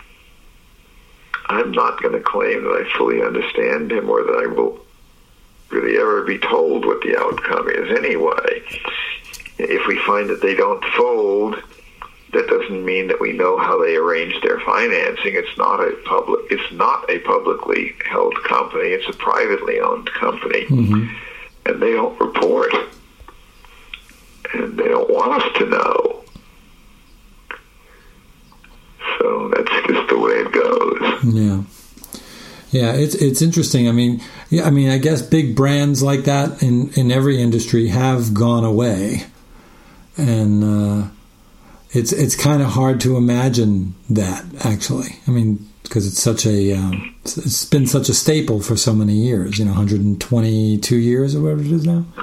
I'm not going to claim that I fully understand him or that I will really ever be told what the outcome is anyway. If we find that they don't fold, that doesn't mean that we know how they arrange their financing. It's not a public. It's not a publicly held company. It's a privately owned company, mm-hmm. and they don't report, and they don't want us to know. So that's just the way it goes. Yeah, yeah. It's it's interesting. I mean, yeah. I mean, I guess big brands like that in, in every industry have gone away, and. Uh, It's it's kind of hard to imagine that, actually. I mean, because it's such a um, it's been such a staple for so many years. You know, one hundred twenty-two years or whatever it is now.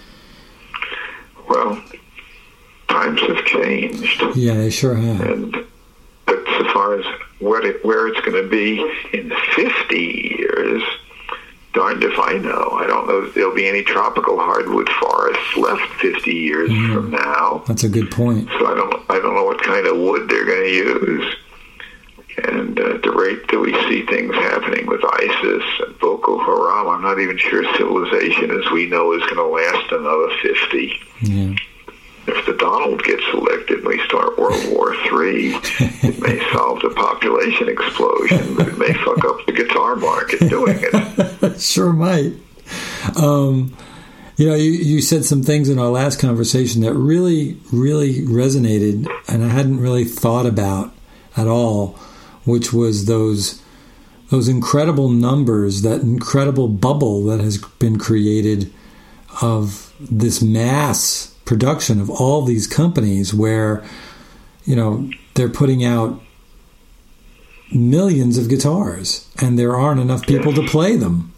Well, times have changed. Yeah, they sure have. And but as far as what it, where it's going to be in fifty years, darned if I know. I don't know if there'll be any tropical hardwood forests left fifty years mm. from now. That's a good point. So I don't, I don't know what kind of wood they're going to use. And uh, at the rate that we see things happening with ISIS and Boko Haram, I'm not even sure civilization as we know is going to last another fifty. Yeah. If the Donald gets elected and we start World War Three, it may solve the population explosion, but it may fuck up the guitar market doing it. Sure might. Um, you know, you, you said some things in our last conversation that really, really resonated, and I hadn't really thought about at all, which was those those incredible numbers, that incredible bubble that has been created of this mass production of all these companies where, you know, they're putting out millions of guitars and there aren't enough people to play them.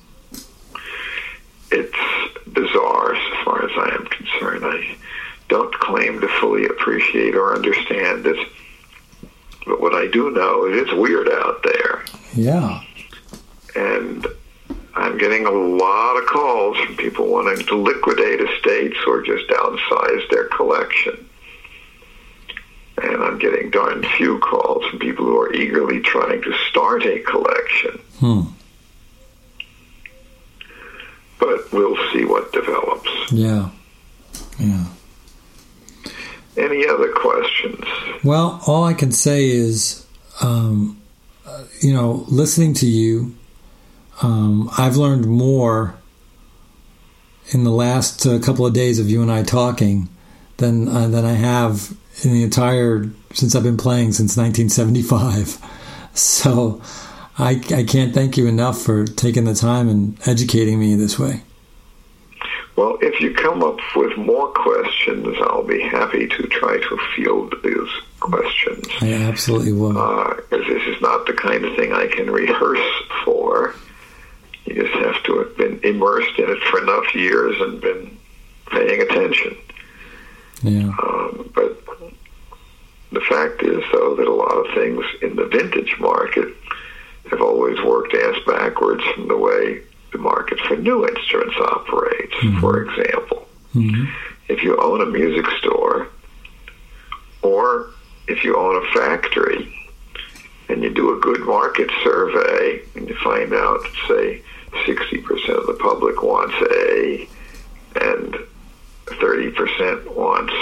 It's bizarre as far as I am concerned. I don't claim to fully appreciate or understand it, but what I do know is it's weird out there. Yeah. And I'm getting a lot of calls from people wanting to liquidate estates or just downsize their collection. And I'm getting darn few calls from people who are eagerly trying to start a collection. Hmm. But we'll see what develops. Yeah. Yeah. Any other questions? Well, all I can say is, um, you know, listening to you, Um, I've learned more in the last uh, couple of days of you and I talking than uh, than I have in the entire since I've been playing since nineteen seventy-five. So I, I can't thank you enough for taking the time and educating me this way. Well, if you come up with more questions, I'll be happy to try to field these questions. I absolutely will. Because uh, this is not the kind of thing I can rehearse for. You just have to have been immersed in it for enough years and been paying attention. Yeah. Um, but the fact is, though, that a lot of things in the vintage market have always worked ass backwards from the way the market for new instruments operates. Mm-hmm. For example, mm-hmm. if you own a music store or if you own a factory and you do a good market survey and you find out, say, sixty percent of the public wants A and thirty percent wants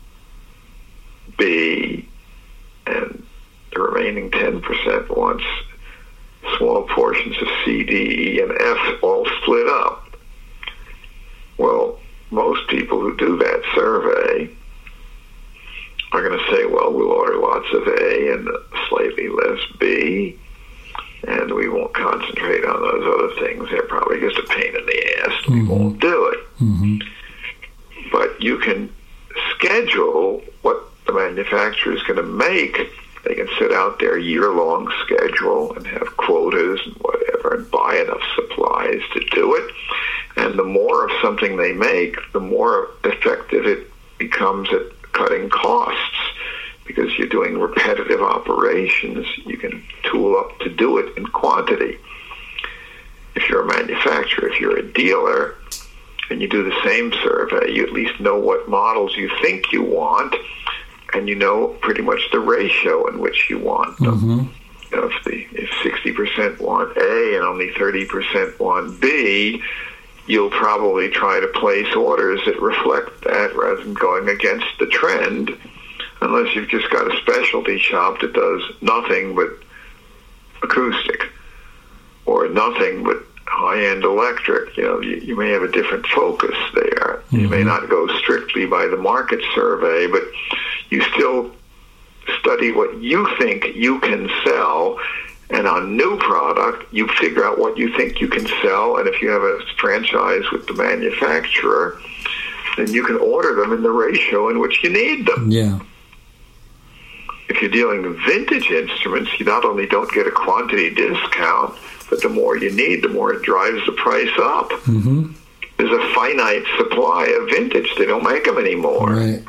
B and the remaining ten percent wants small portions of C, D, E, and F all split up. Well, most people who do that survey are going to say, well, we'll order lots of A and slightly less B, and we won't concentrate on those other things. They're probably just a pain in the ass, and mm-hmm. we won't do it. Mm-hmm. But you can schedule what the manufacturer is going to make. They can set out their year-long schedule and have quotas and whatever and buy enough supplies to do it. And the more of something they make, the more effective it becomes at cutting costs, because you're doing repetitive operations. You can tool up to do it in quantity. If you're a manufacturer, if you're a dealer, and you do the same survey, you at least know what models you think you want, and you know pretty much the ratio in which you want them. Mm-hmm. You know, if, the, if sixty percent want A and only thirty percent want B, you'll probably try to place orders that reflect that rather than going against the trend, unless you've just got a specialty shop that does nothing but acoustic or nothing but high-end electric. You know, you, you may have a different focus there. Mm-hmm. You may not go strictly by the market survey, but you still study what you think you can sell, and on new product, you figure out what you think you can sell, and if you have a franchise with the manufacturer, then you can order them in the ratio in which you need them. Yeah. If you're dealing with vintage instruments, you not only don't get a quantity discount, but the more you need, the more it drives the price up. Mm-hmm. There's a finite supply of vintage. They don't make them anymore. Right.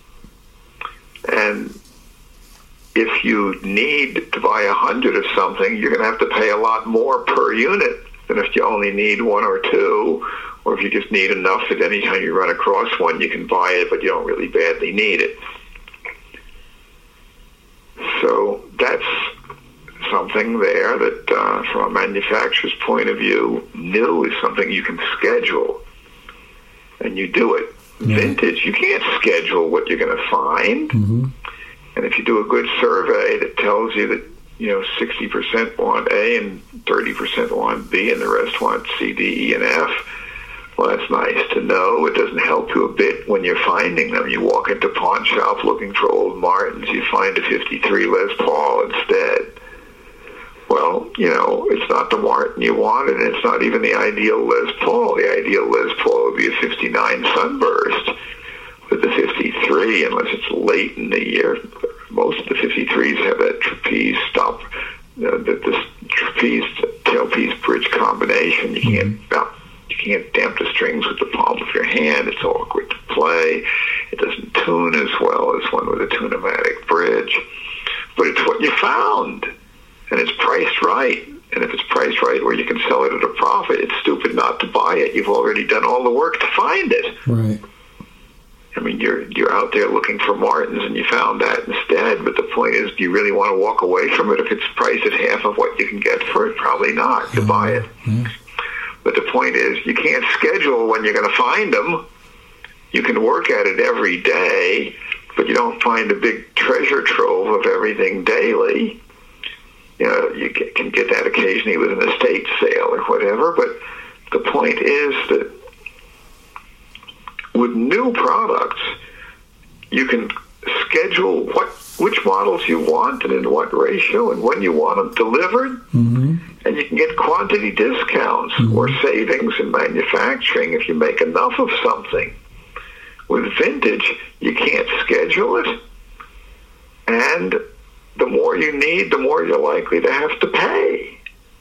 And if you need to buy a hundred of something, you're going to have to pay a lot more per unit than if you only need one or two, or if you just need enough that anytime you run across one, you can buy it, but you don't really badly need it. So that's something there that, uh, from a manufacturer's point of view, new is something you can schedule, and you do it. Yeah. Vintage, you can't schedule what you're going to find. Mm-hmm. And if you do a good survey that tells you that, you know, sixty percent want A and thirty percent want B and the rest want C, D, E, and F, well, that's nice to know. It doesn't help you a bit when you're finding them. You walk into pawn shop looking for old Martins, you find a fifty-three Les Paul instead. Well, you know, it's not the Martin you wanted, and it's not even the ideal Les Paul. The ideal Les Paul would be a fifty-nine Sunburst. But the fifty-three, unless it's late in the year, most of the fifty-threes have that trapeze stop, uh, the, the trapeze tailpiece bridge combination. You can't you can't damp the strings with the palm of your hand. It's awkward to play. It doesn't tune as well as one with a tune-o-matic bridge. But it's what you found, and it's priced right. And if it's priced right where you can sell it at a profit, it's stupid not to buy it. You've already done all the work to find it. Right. I mean, you're you're out there looking for Martins, and you found that instead. But the point is, do you really want to walk away from it if it's priced at half of what you can get for it? Probably not, to yeah, buy it. Yeah. But the point is, you can't schedule when you're going to find them. You can work at it every day, but you don't find a big treasure trove of everything daily. You know, you can get that occasionally with an estate sale or whatever. But the point is that with new products, you can schedule what which models you want and in what ratio and when you want them delivered, mm-hmm. and you can get quantity discounts mm-hmm. or savings in manufacturing if you make enough of something. With vintage, you can't schedule it, and the more you need, the more you're likely to have to pay.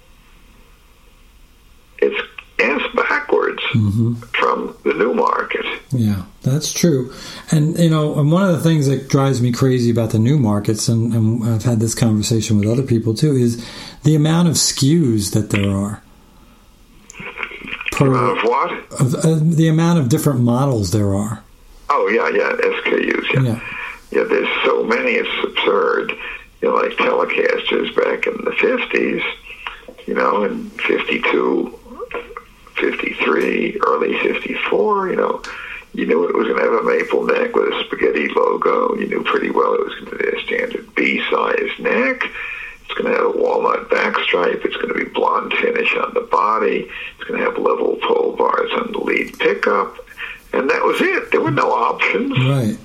It's ass backwards mm-hmm. from the new market. Yeah, that's true. And, you know, and one of the things that drives me crazy about the new markets, and, and I've had this conversation with other people too, is the amount of S K Us that there are. Per, the amount of what? Of, uh, the amount of different models there are. Oh, yeah, yeah, S K Us, yeah. Yeah, yeah there's so many, it's absurd. You know, like Telecasters back in the fifties, you know, in fifty-two, fifty-three, early fifty-four, you know, you knew it was going to have a maple neck with a spaghetti logo. You knew pretty well it was going to be a standard B-size neck. It's going to have a walnut back stripe. It's going to be blonde finish on the body. It's going to have level pole bars on the lead pickup. And that was it. There were no options. Right.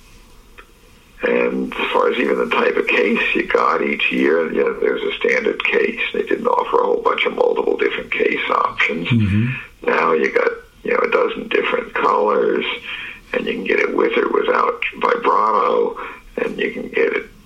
And as far as even the type of case you got each year, you know, there's a standard case. They didn't offer a whole bunch of multiple different case options. Mm-hmm. Now you got, you know, a dozen different colors, and you can get it with or without vibrato, and you can get it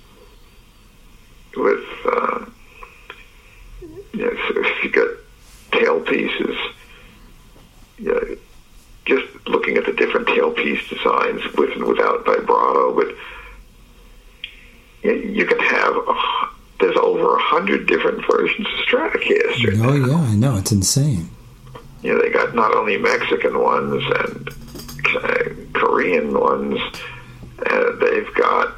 with, uh, you know, so if you got tailpieces, you know, just looking at the different tailpiece designs with and without vibrato, but you, you can have, a, there's over a hundred different versions of Stratocaster. Oh, yeah, I know. It's insane. you know, they got not only Mexican ones and uh, Korean ones, uh, they've got,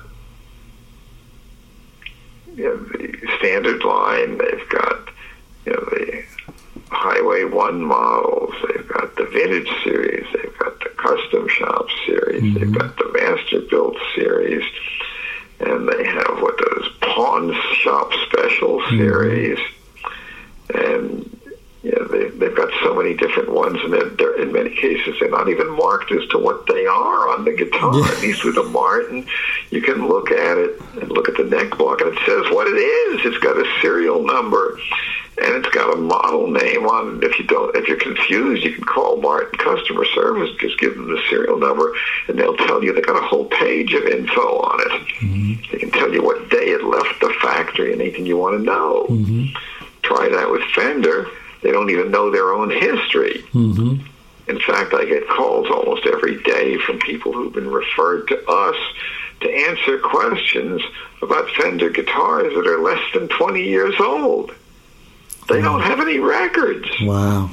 you know, the standard line, they've got, you know, the Highway One models, they've got the Vintage series, they've got the Custom Shop series, mm-hmm. they've got the Master Built series, and they have what those Pawn Shop Special series, mm-hmm. and you know, they, they've got so many different ones, and they're, they're, in many cases they're not even marked as to what they are on the guitar. Yeah. At least with a Martin, you can look at it and look at the neck block, and it says what it is. It's got a serial number, and it's got a model name on it. If you don't, if you're confused, you can call Martin customer service. Just give them the serial number, and they'll tell you. They got a whole page of info on it. Mm-hmm. They can tell you what day it left the factory, anything you want to know. Mm-hmm. Try that with Fender. They don't even know their own history. Mm-hmm. In fact, I get calls almost every day from people who've been referred to us to answer questions about Fender guitars that are less than twenty years old. They wow. don't have any records. Wow.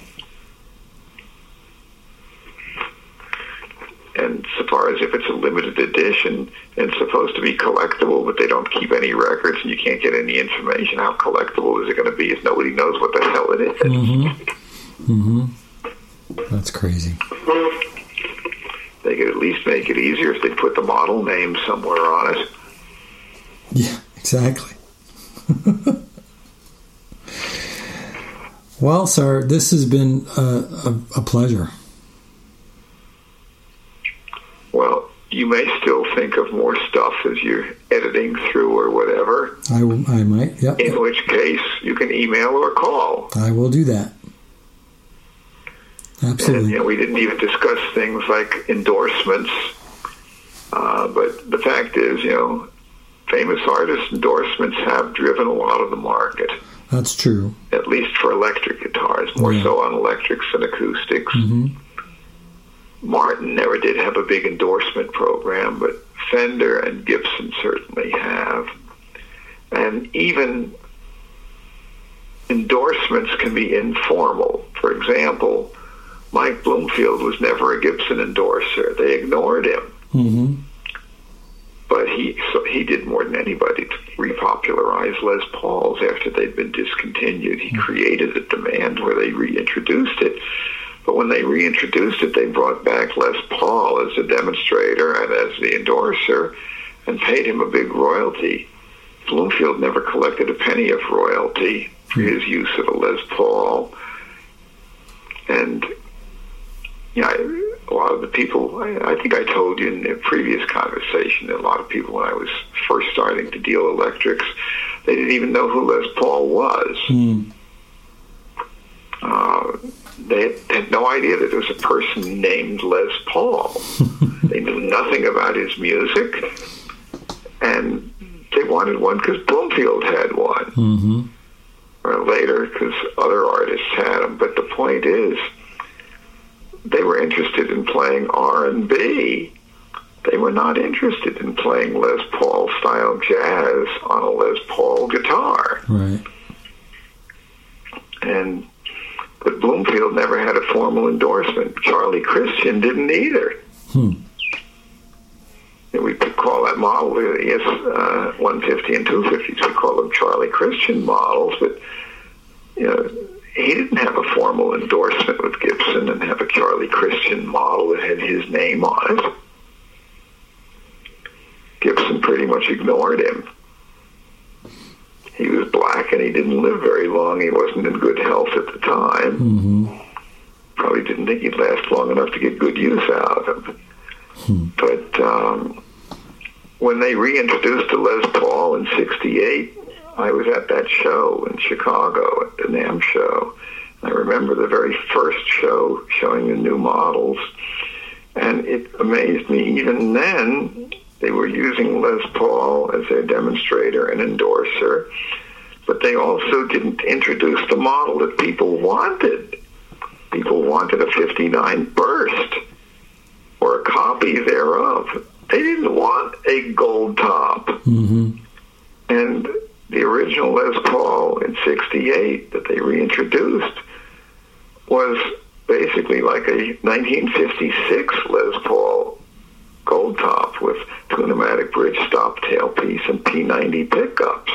And so far as if it's a limited edition and supposed to be collectible, but they don't keep any records and you can't get any information, how collectible is it going to be if nobody knows what the hell it is? Mm-hmm. Mm-hmm. That's crazy. They could at least make it easier if they put the model name somewhere on it. Yeah, exactly. Well, sir, this has been a, a, a pleasure. Well, you may still think of more stuff as you're editing through or whatever. I, I might, yep. In which case, you can email or call. I will do that. Absolutely. And, you know, we didn't even discuss things like endorsements. Uh, but the fact is, you know, famous artist endorsements have driven a lot of the market. That's true. At least for electric guitars, more yeah. so on electrics than acoustics. Mm-hmm. Martin never did have a big endorsement program, but Fender and Gibson certainly have. And even endorsements can be informal. For example, Mike Bloomfield was never a Gibson endorser. They ignored him. Mm-hmm. But he so he did more than anybody to repopularize Les Pauls after they'd been discontinued. He mm-hmm. created a demand where they reintroduced it. But when they reintroduced it, they brought back Les Paul as a demonstrator and as the endorser and paid him a big royalty. Bloomfield never collected a penny of royalty for his use of a Les Paul. And yeah, a lot of the people, I, I think I told you in a previous conversation, that a lot of people, when I was first starting to deal electrics, they didn't even know who Les Paul was. Mm. Uh, they had, had no idea that there was a person named Les Paul. They knew nothing about his music, and they wanted one because Bloomfield had one. Mm-hmm. Or later because other artists had them. But the point is, they were interested in playing R and B. They were not interested in playing Les Paul style jazz on a Les Paul guitar. Right. And but Bloomfield never had a formal endorsement. Charlie Christian didn't either. Hmm. And we could call that model, yes, uh, one fifty and two fifties. We call them Charlie Christian models, but you know, he didn't have a formal endorsement with Gibson and have a Charlie Christian model that had his name on it. Gibson pretty much ignored him. He was black and he didn't live very long. He wasn't in good health at the time. Mm-hmm. Probably didn't think he'd last long enough to get good use out of him. Hmm. But um, when they reintroduced the Les Paul in sixty-eight, I was at that show in Chicago, at the NAMM show. I remember the very first show showing the new models, and it amazed me. Even then, they were using Les Paul as their demonstrator and endorser, but they also didn't introduce the model that people wanted. People wanted a fifty-nine Burst, or a copy thereof. They didn't want a gold top. Mm-hmm. And the original Les Paul in sixty-eight that they reintroduced was basically like a nineteen fifty-six Les Paul Gold Top with Tune-O-Matic bridge stop tailpiece and P ninety pickups.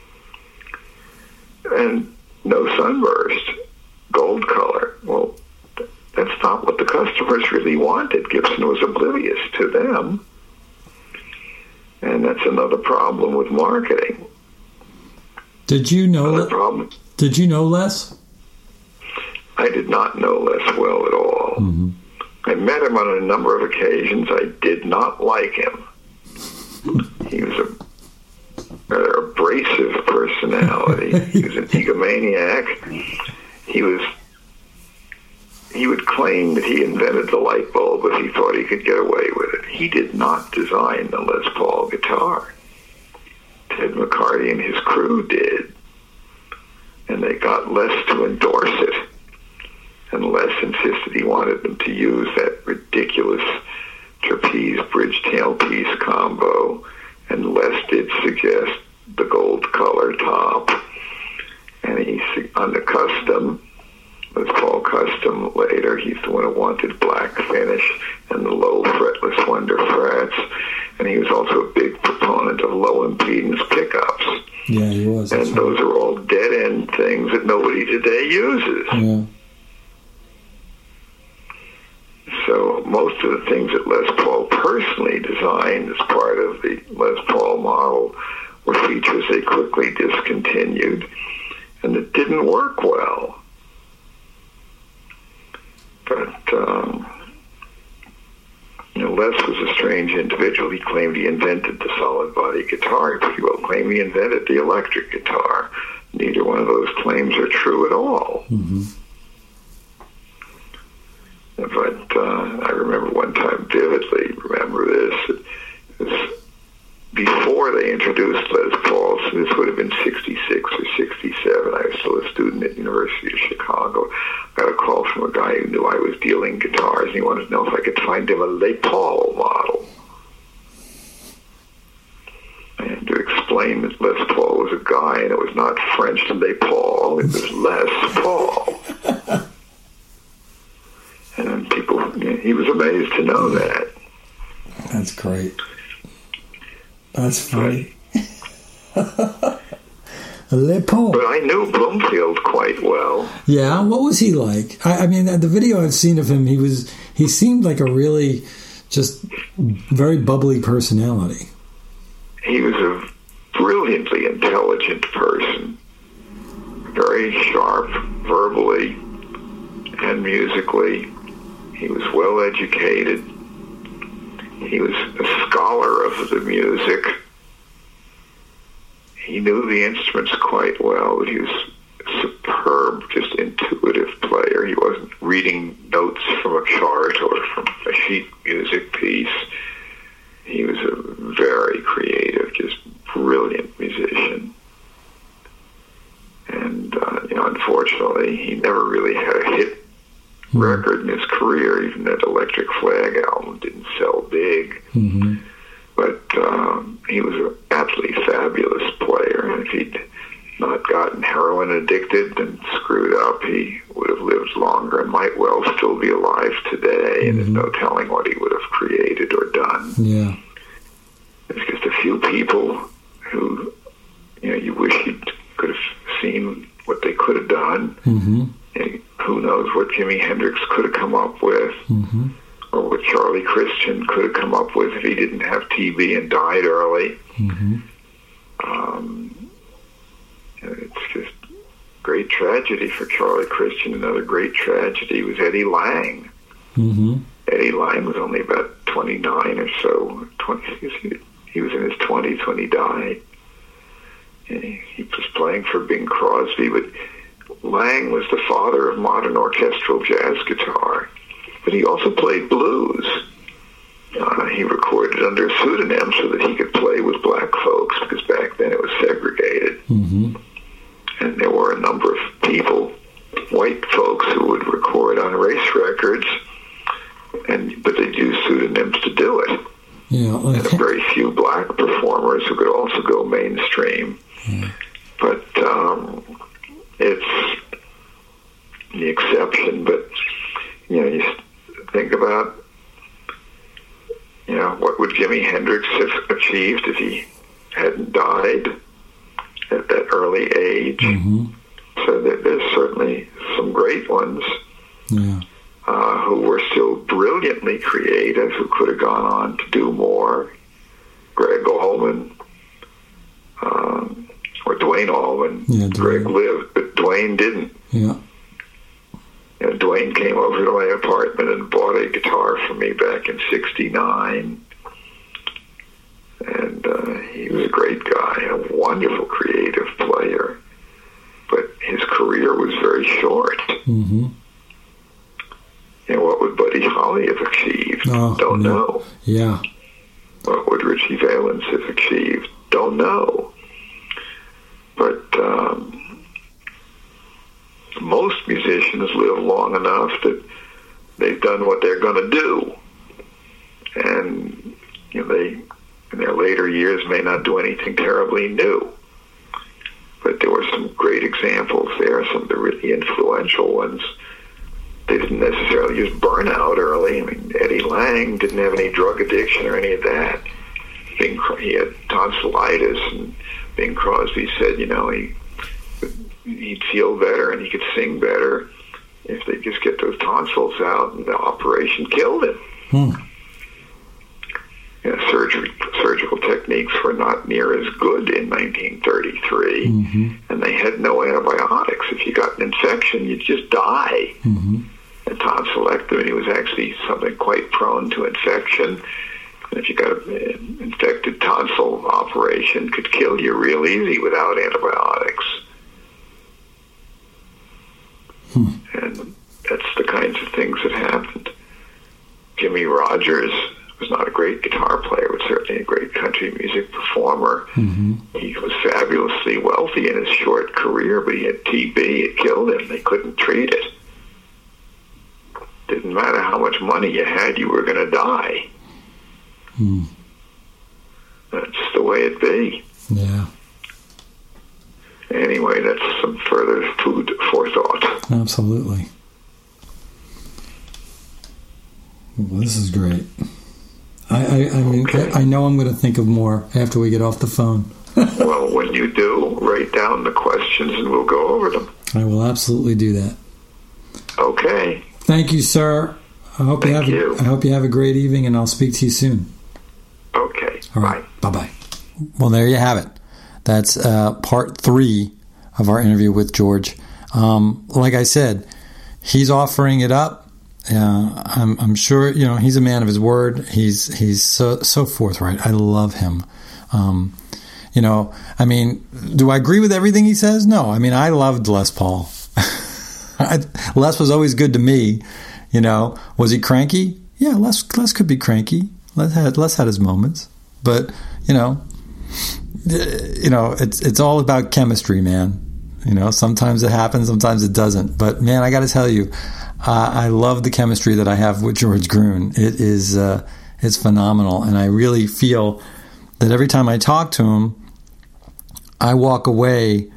And no sunburst, gold color. Well, that's not what the customers really wanted. Gibson was oblivious to them. And that's another problem with marketing. Did you know Another problem. Did you know Les? I did not know Les well at all. Mm-hmm. I met him on a number of occasions. I did not like him. He was a rather abrasive personality. He was an egomaniac. He was. He would claim that he invented the light bulb if he thought he could get away with it. He did not design the Les Paul guitar. Ted McCarty and his crew did. And they got Les to endorse it. And Les insisted he wanted them to use that ridiculous trapeze bridge tailpiece combo. And Les did suggest the gold color top. And he, on the custom, Les Paul Custom later, he's the one who wanted black finish and the low fretless Wonder frets. And he was also a big proponent of low impedance pickups. Yeah, he was. And right. those are all dead-end things that nobody today uses. Yeah. So most of the things that Les Paul personally designed as part of the Les Paul model were features they quickly discontinued and that didn't work well. But, um, you know, Les was a strange individual. He claimed he invented the solid body guitar. He pretty well claimed he invented the electric guitar. Neither one of those claims are true at all. Mm-hmm. But uh, I remember one time vividly, remember this, it was before they introduced Les Paul, so this would have been sixty-six or sixty-seven. I was still a student at the University of Chicago. I got a call from a guy who knew I was dealing guitars, and he wanted to know if I could find him a Les Paul model. And to explain that Les Paul was a guy, and it was not French Les Paul, it was Les Paul. And people, he was amazed to know that. That's great. That's funny. Les Paul. But I knew Bloomfield quite well. Yeah, what was he like? I, I mean, the video I've seen of him, he was he seemed like a really just very bubbly personality. He was a brilliantly intelligent person, very sharp verbally and musically. He was well educated. He was a scholar of the music. He knew the instruments quite well, but he was a superb, just intuitive player. He wasn't reading notes from a chart or from a sheet music piece. He was a very creative, just brilliant musician. And, uh, you know, unfortunately, he never really had a hit record in his career. Even that Electric Flag album didn't sell big. Mm-hmm. But um, he was an absolutely fabulous player. And if he'd not gotten heroin addicted and screwed up, he would have lived longer and might well still be alive today. Mm-hmm. And there's no telling what he would have created or done. Yeah. There's just a few people who, you know, you wish you could have seen what they could have done. Mm-hmm. And who knows what Jimi Hendrix could have come up with, mm-hmm. or what Charlie Christian could have come up with if he didn't have T B and died early. Mm-hmm. Um, it's just great tragedy for Charlie Christian. Another great tragedy was Eddie Lang. Mm-hmm. Eddie Lang was only about twenty-nine or so. twenty, he was in his twenties when he died. And he, he was playing for Bing Crosby, but Lang was the father of modern orchestral jazz guitar, but he also played blues. Uh, he recorded under a pseudonym so that he could play with black folks, because back then it was segregated. Mm-hmm. And there were a number of people, white folks, who would record on race records, and but they'd use pseudonyms to do it. Yeah, like, and very few black performers who could also go mainstream. Yeah. But um, it's the exception. But know, what would Jimi Hendrix have achieved if he hadn't died at that early age? Mm-hmm. So there, there's certainly some great ones Yeah. uh, who were still brilliantly creative, who could have gone on to do more. Greg Allman, um, or Duane Allman. Yeah, Greg Duane. lived, but Duane didn't. Yeah. You know, Duane came over to my apartment and bought a guitar for me back in sixty-nine. And uh, he was a great guy, a wonderful creative player. But his career was very short. Mm-hmm. And what would Buddy Holly have achieved? Oh, Don't no. know. Yeah. What would Richie Valens have achieved? Don't know. But um, most musicians live long enough that they've done what they're going to do. And you know, they, in their later years, may not do anything terribly new. But there were some great examples there, some of the really influential ones. They didn't necessarily use burnout early. I mean, Eddie Lang didn't have any drug addiction or any of that. Bing, he had tonsillitis, and Bing Crosby said, you know, he he'd feel better and he could sing better if they just get those tonsils out, and the operation killed him. Hmm. You know, surgery, surgical techniques were not near as good in nineteen thirty-three, Mm-hmm. and they had no antibiotics. If you got an infection, you'd just die. Mm-hmm. And tonsillectomy was actually something quite prone to infection. And if you got an infected tonsil, operation could kill you real easy without antibiotics. Hmm. And that's the kinds of things that happened. Jimmy Rogers was not a great guitar player, but certainly a great country music performer. Mm-hmm. He was fabulously wealthy in his short career, but he had T B. It killed him. They couldn't treat it. Didn't matter how much money you had, you were going to die. Hmm. That's the way it be. Yeah. Anyway, that's some further food for thought. Absolutely. Well, this is great. I, I, I mean, Okay. I know I'm going to think of more after we get off the phone. Well, when you do, write down the questions and we'll go over them. I will absolutely do that. Okay. Thank you, sir. I hope you Thank have. you. A, I hope you have a great evening, and I'll speak to you soon. Okay. All right. Bye. Bye bye. Well, there you have it. That's uh, part three of our interview with George. Um, like I said, he's offering it up. Uh, I'm, I'm sure you know he's a man of his word. He's he's so so forthright. I love him. Um, you know, I mean, do I agree with everything he says? No. I mean, I loved Les Paul. I, Les was always good to me. You know, was he cranky? Yeah, Les Les could be cranky. Les had Les had his moments, but you know, you know, it's it's all about chemistry, man. You know, sometimes it happens, sometimes it doesn't. But man, I got to tell you, uh, I love the chemistry that I have with George Gruen. It is uh, it's phenomenal, and I really feel that every time I talk to him, I walk away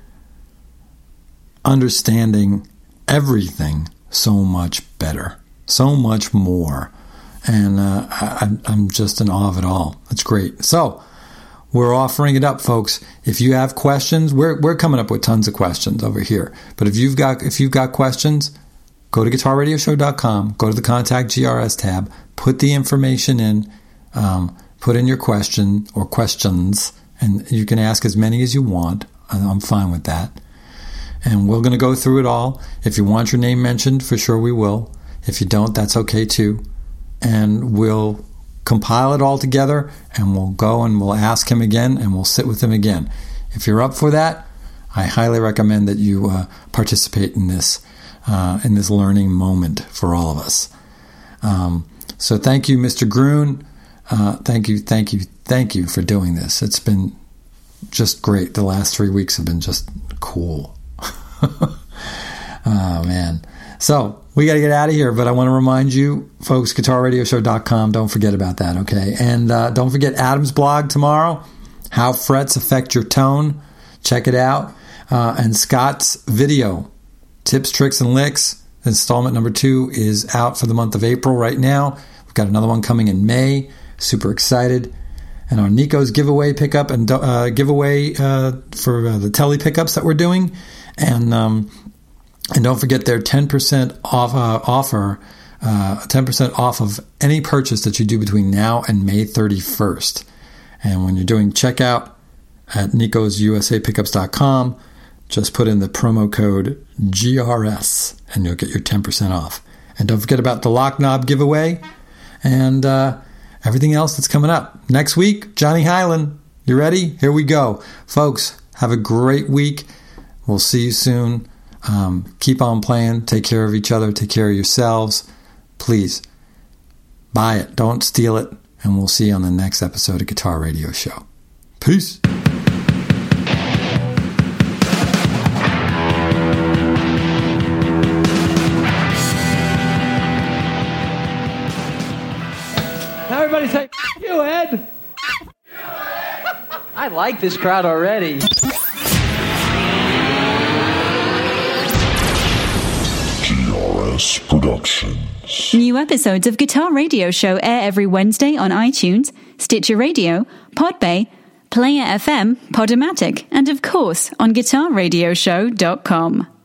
understanding everything so much better, so much more. And uh, I, I'm just in awe of it all. It's great. So we're offering it up, folks. If you have questions, we're we're coming up with tons of questions over here. But if you've got if you've got questions, go to guitar radio show dot com, go to the Contact G R S tab, put the information in, um, put in your question or questions, and you can ask as many as you want. I'm fine with that. And we're going to go through it all. If you want your name mentioned, for sure we will. If you don't, that's okay too. And we'll compile it all together, and we'll go and we'll ask him again, and we'll sit with him again. If you're up for that, I highly recommend that you uh, participate in this uh, in this learning moment for all of us. Um, so thank you, Mister Gruen. Uh, thank you, thank you, thank you for doing this. It's been just great. The last three weeks have been just cool. Oh, man. So we got to get out of here, but I want to remind you, folks, guitar radio show dot com. Don't forget about that, okay? And uh, don't forget Adam's blog tomorrow, How Frets Affect Your Tone. Check it out. Uh, and Scott's video, Tips, Tricks, and Licks, installment number two, is out for the month of April right now. We've got another one coming in May. Super excited. And our Nico's giveaway pickup and uh, giveaway uh, for uh, the Tele pickups that we're doing. And um, and don't forget their ten percent off uh, offer, uh, ten percent off of any purchase that you do between now and May thirty-first. And when you're doing checkout at Nicos U S A Pickups dot com, just put in the promo code G R S and you'll get your ten percent off. And don't forget about the Lock Knob giveaway and uh, everything else that's coming up. Next week, Johnny Hyland. You ready? Here we go. Folks, have a great week. We'll see you soon. Um, keep on playing. Take care of each other. Take care of yourselves. Please, buy it. Don't steal it. And we'll see you on the next episode of Guitar Radio Show. Peace. Everybody say, F you, Ed. I like this crowd already. G R S Productions. New episodes of Guitar Radio Show air every Wednesday on iTunes, Stitcher Radio, Podbay, Player F M, Podomatic, and of course on guitar radio show dot com.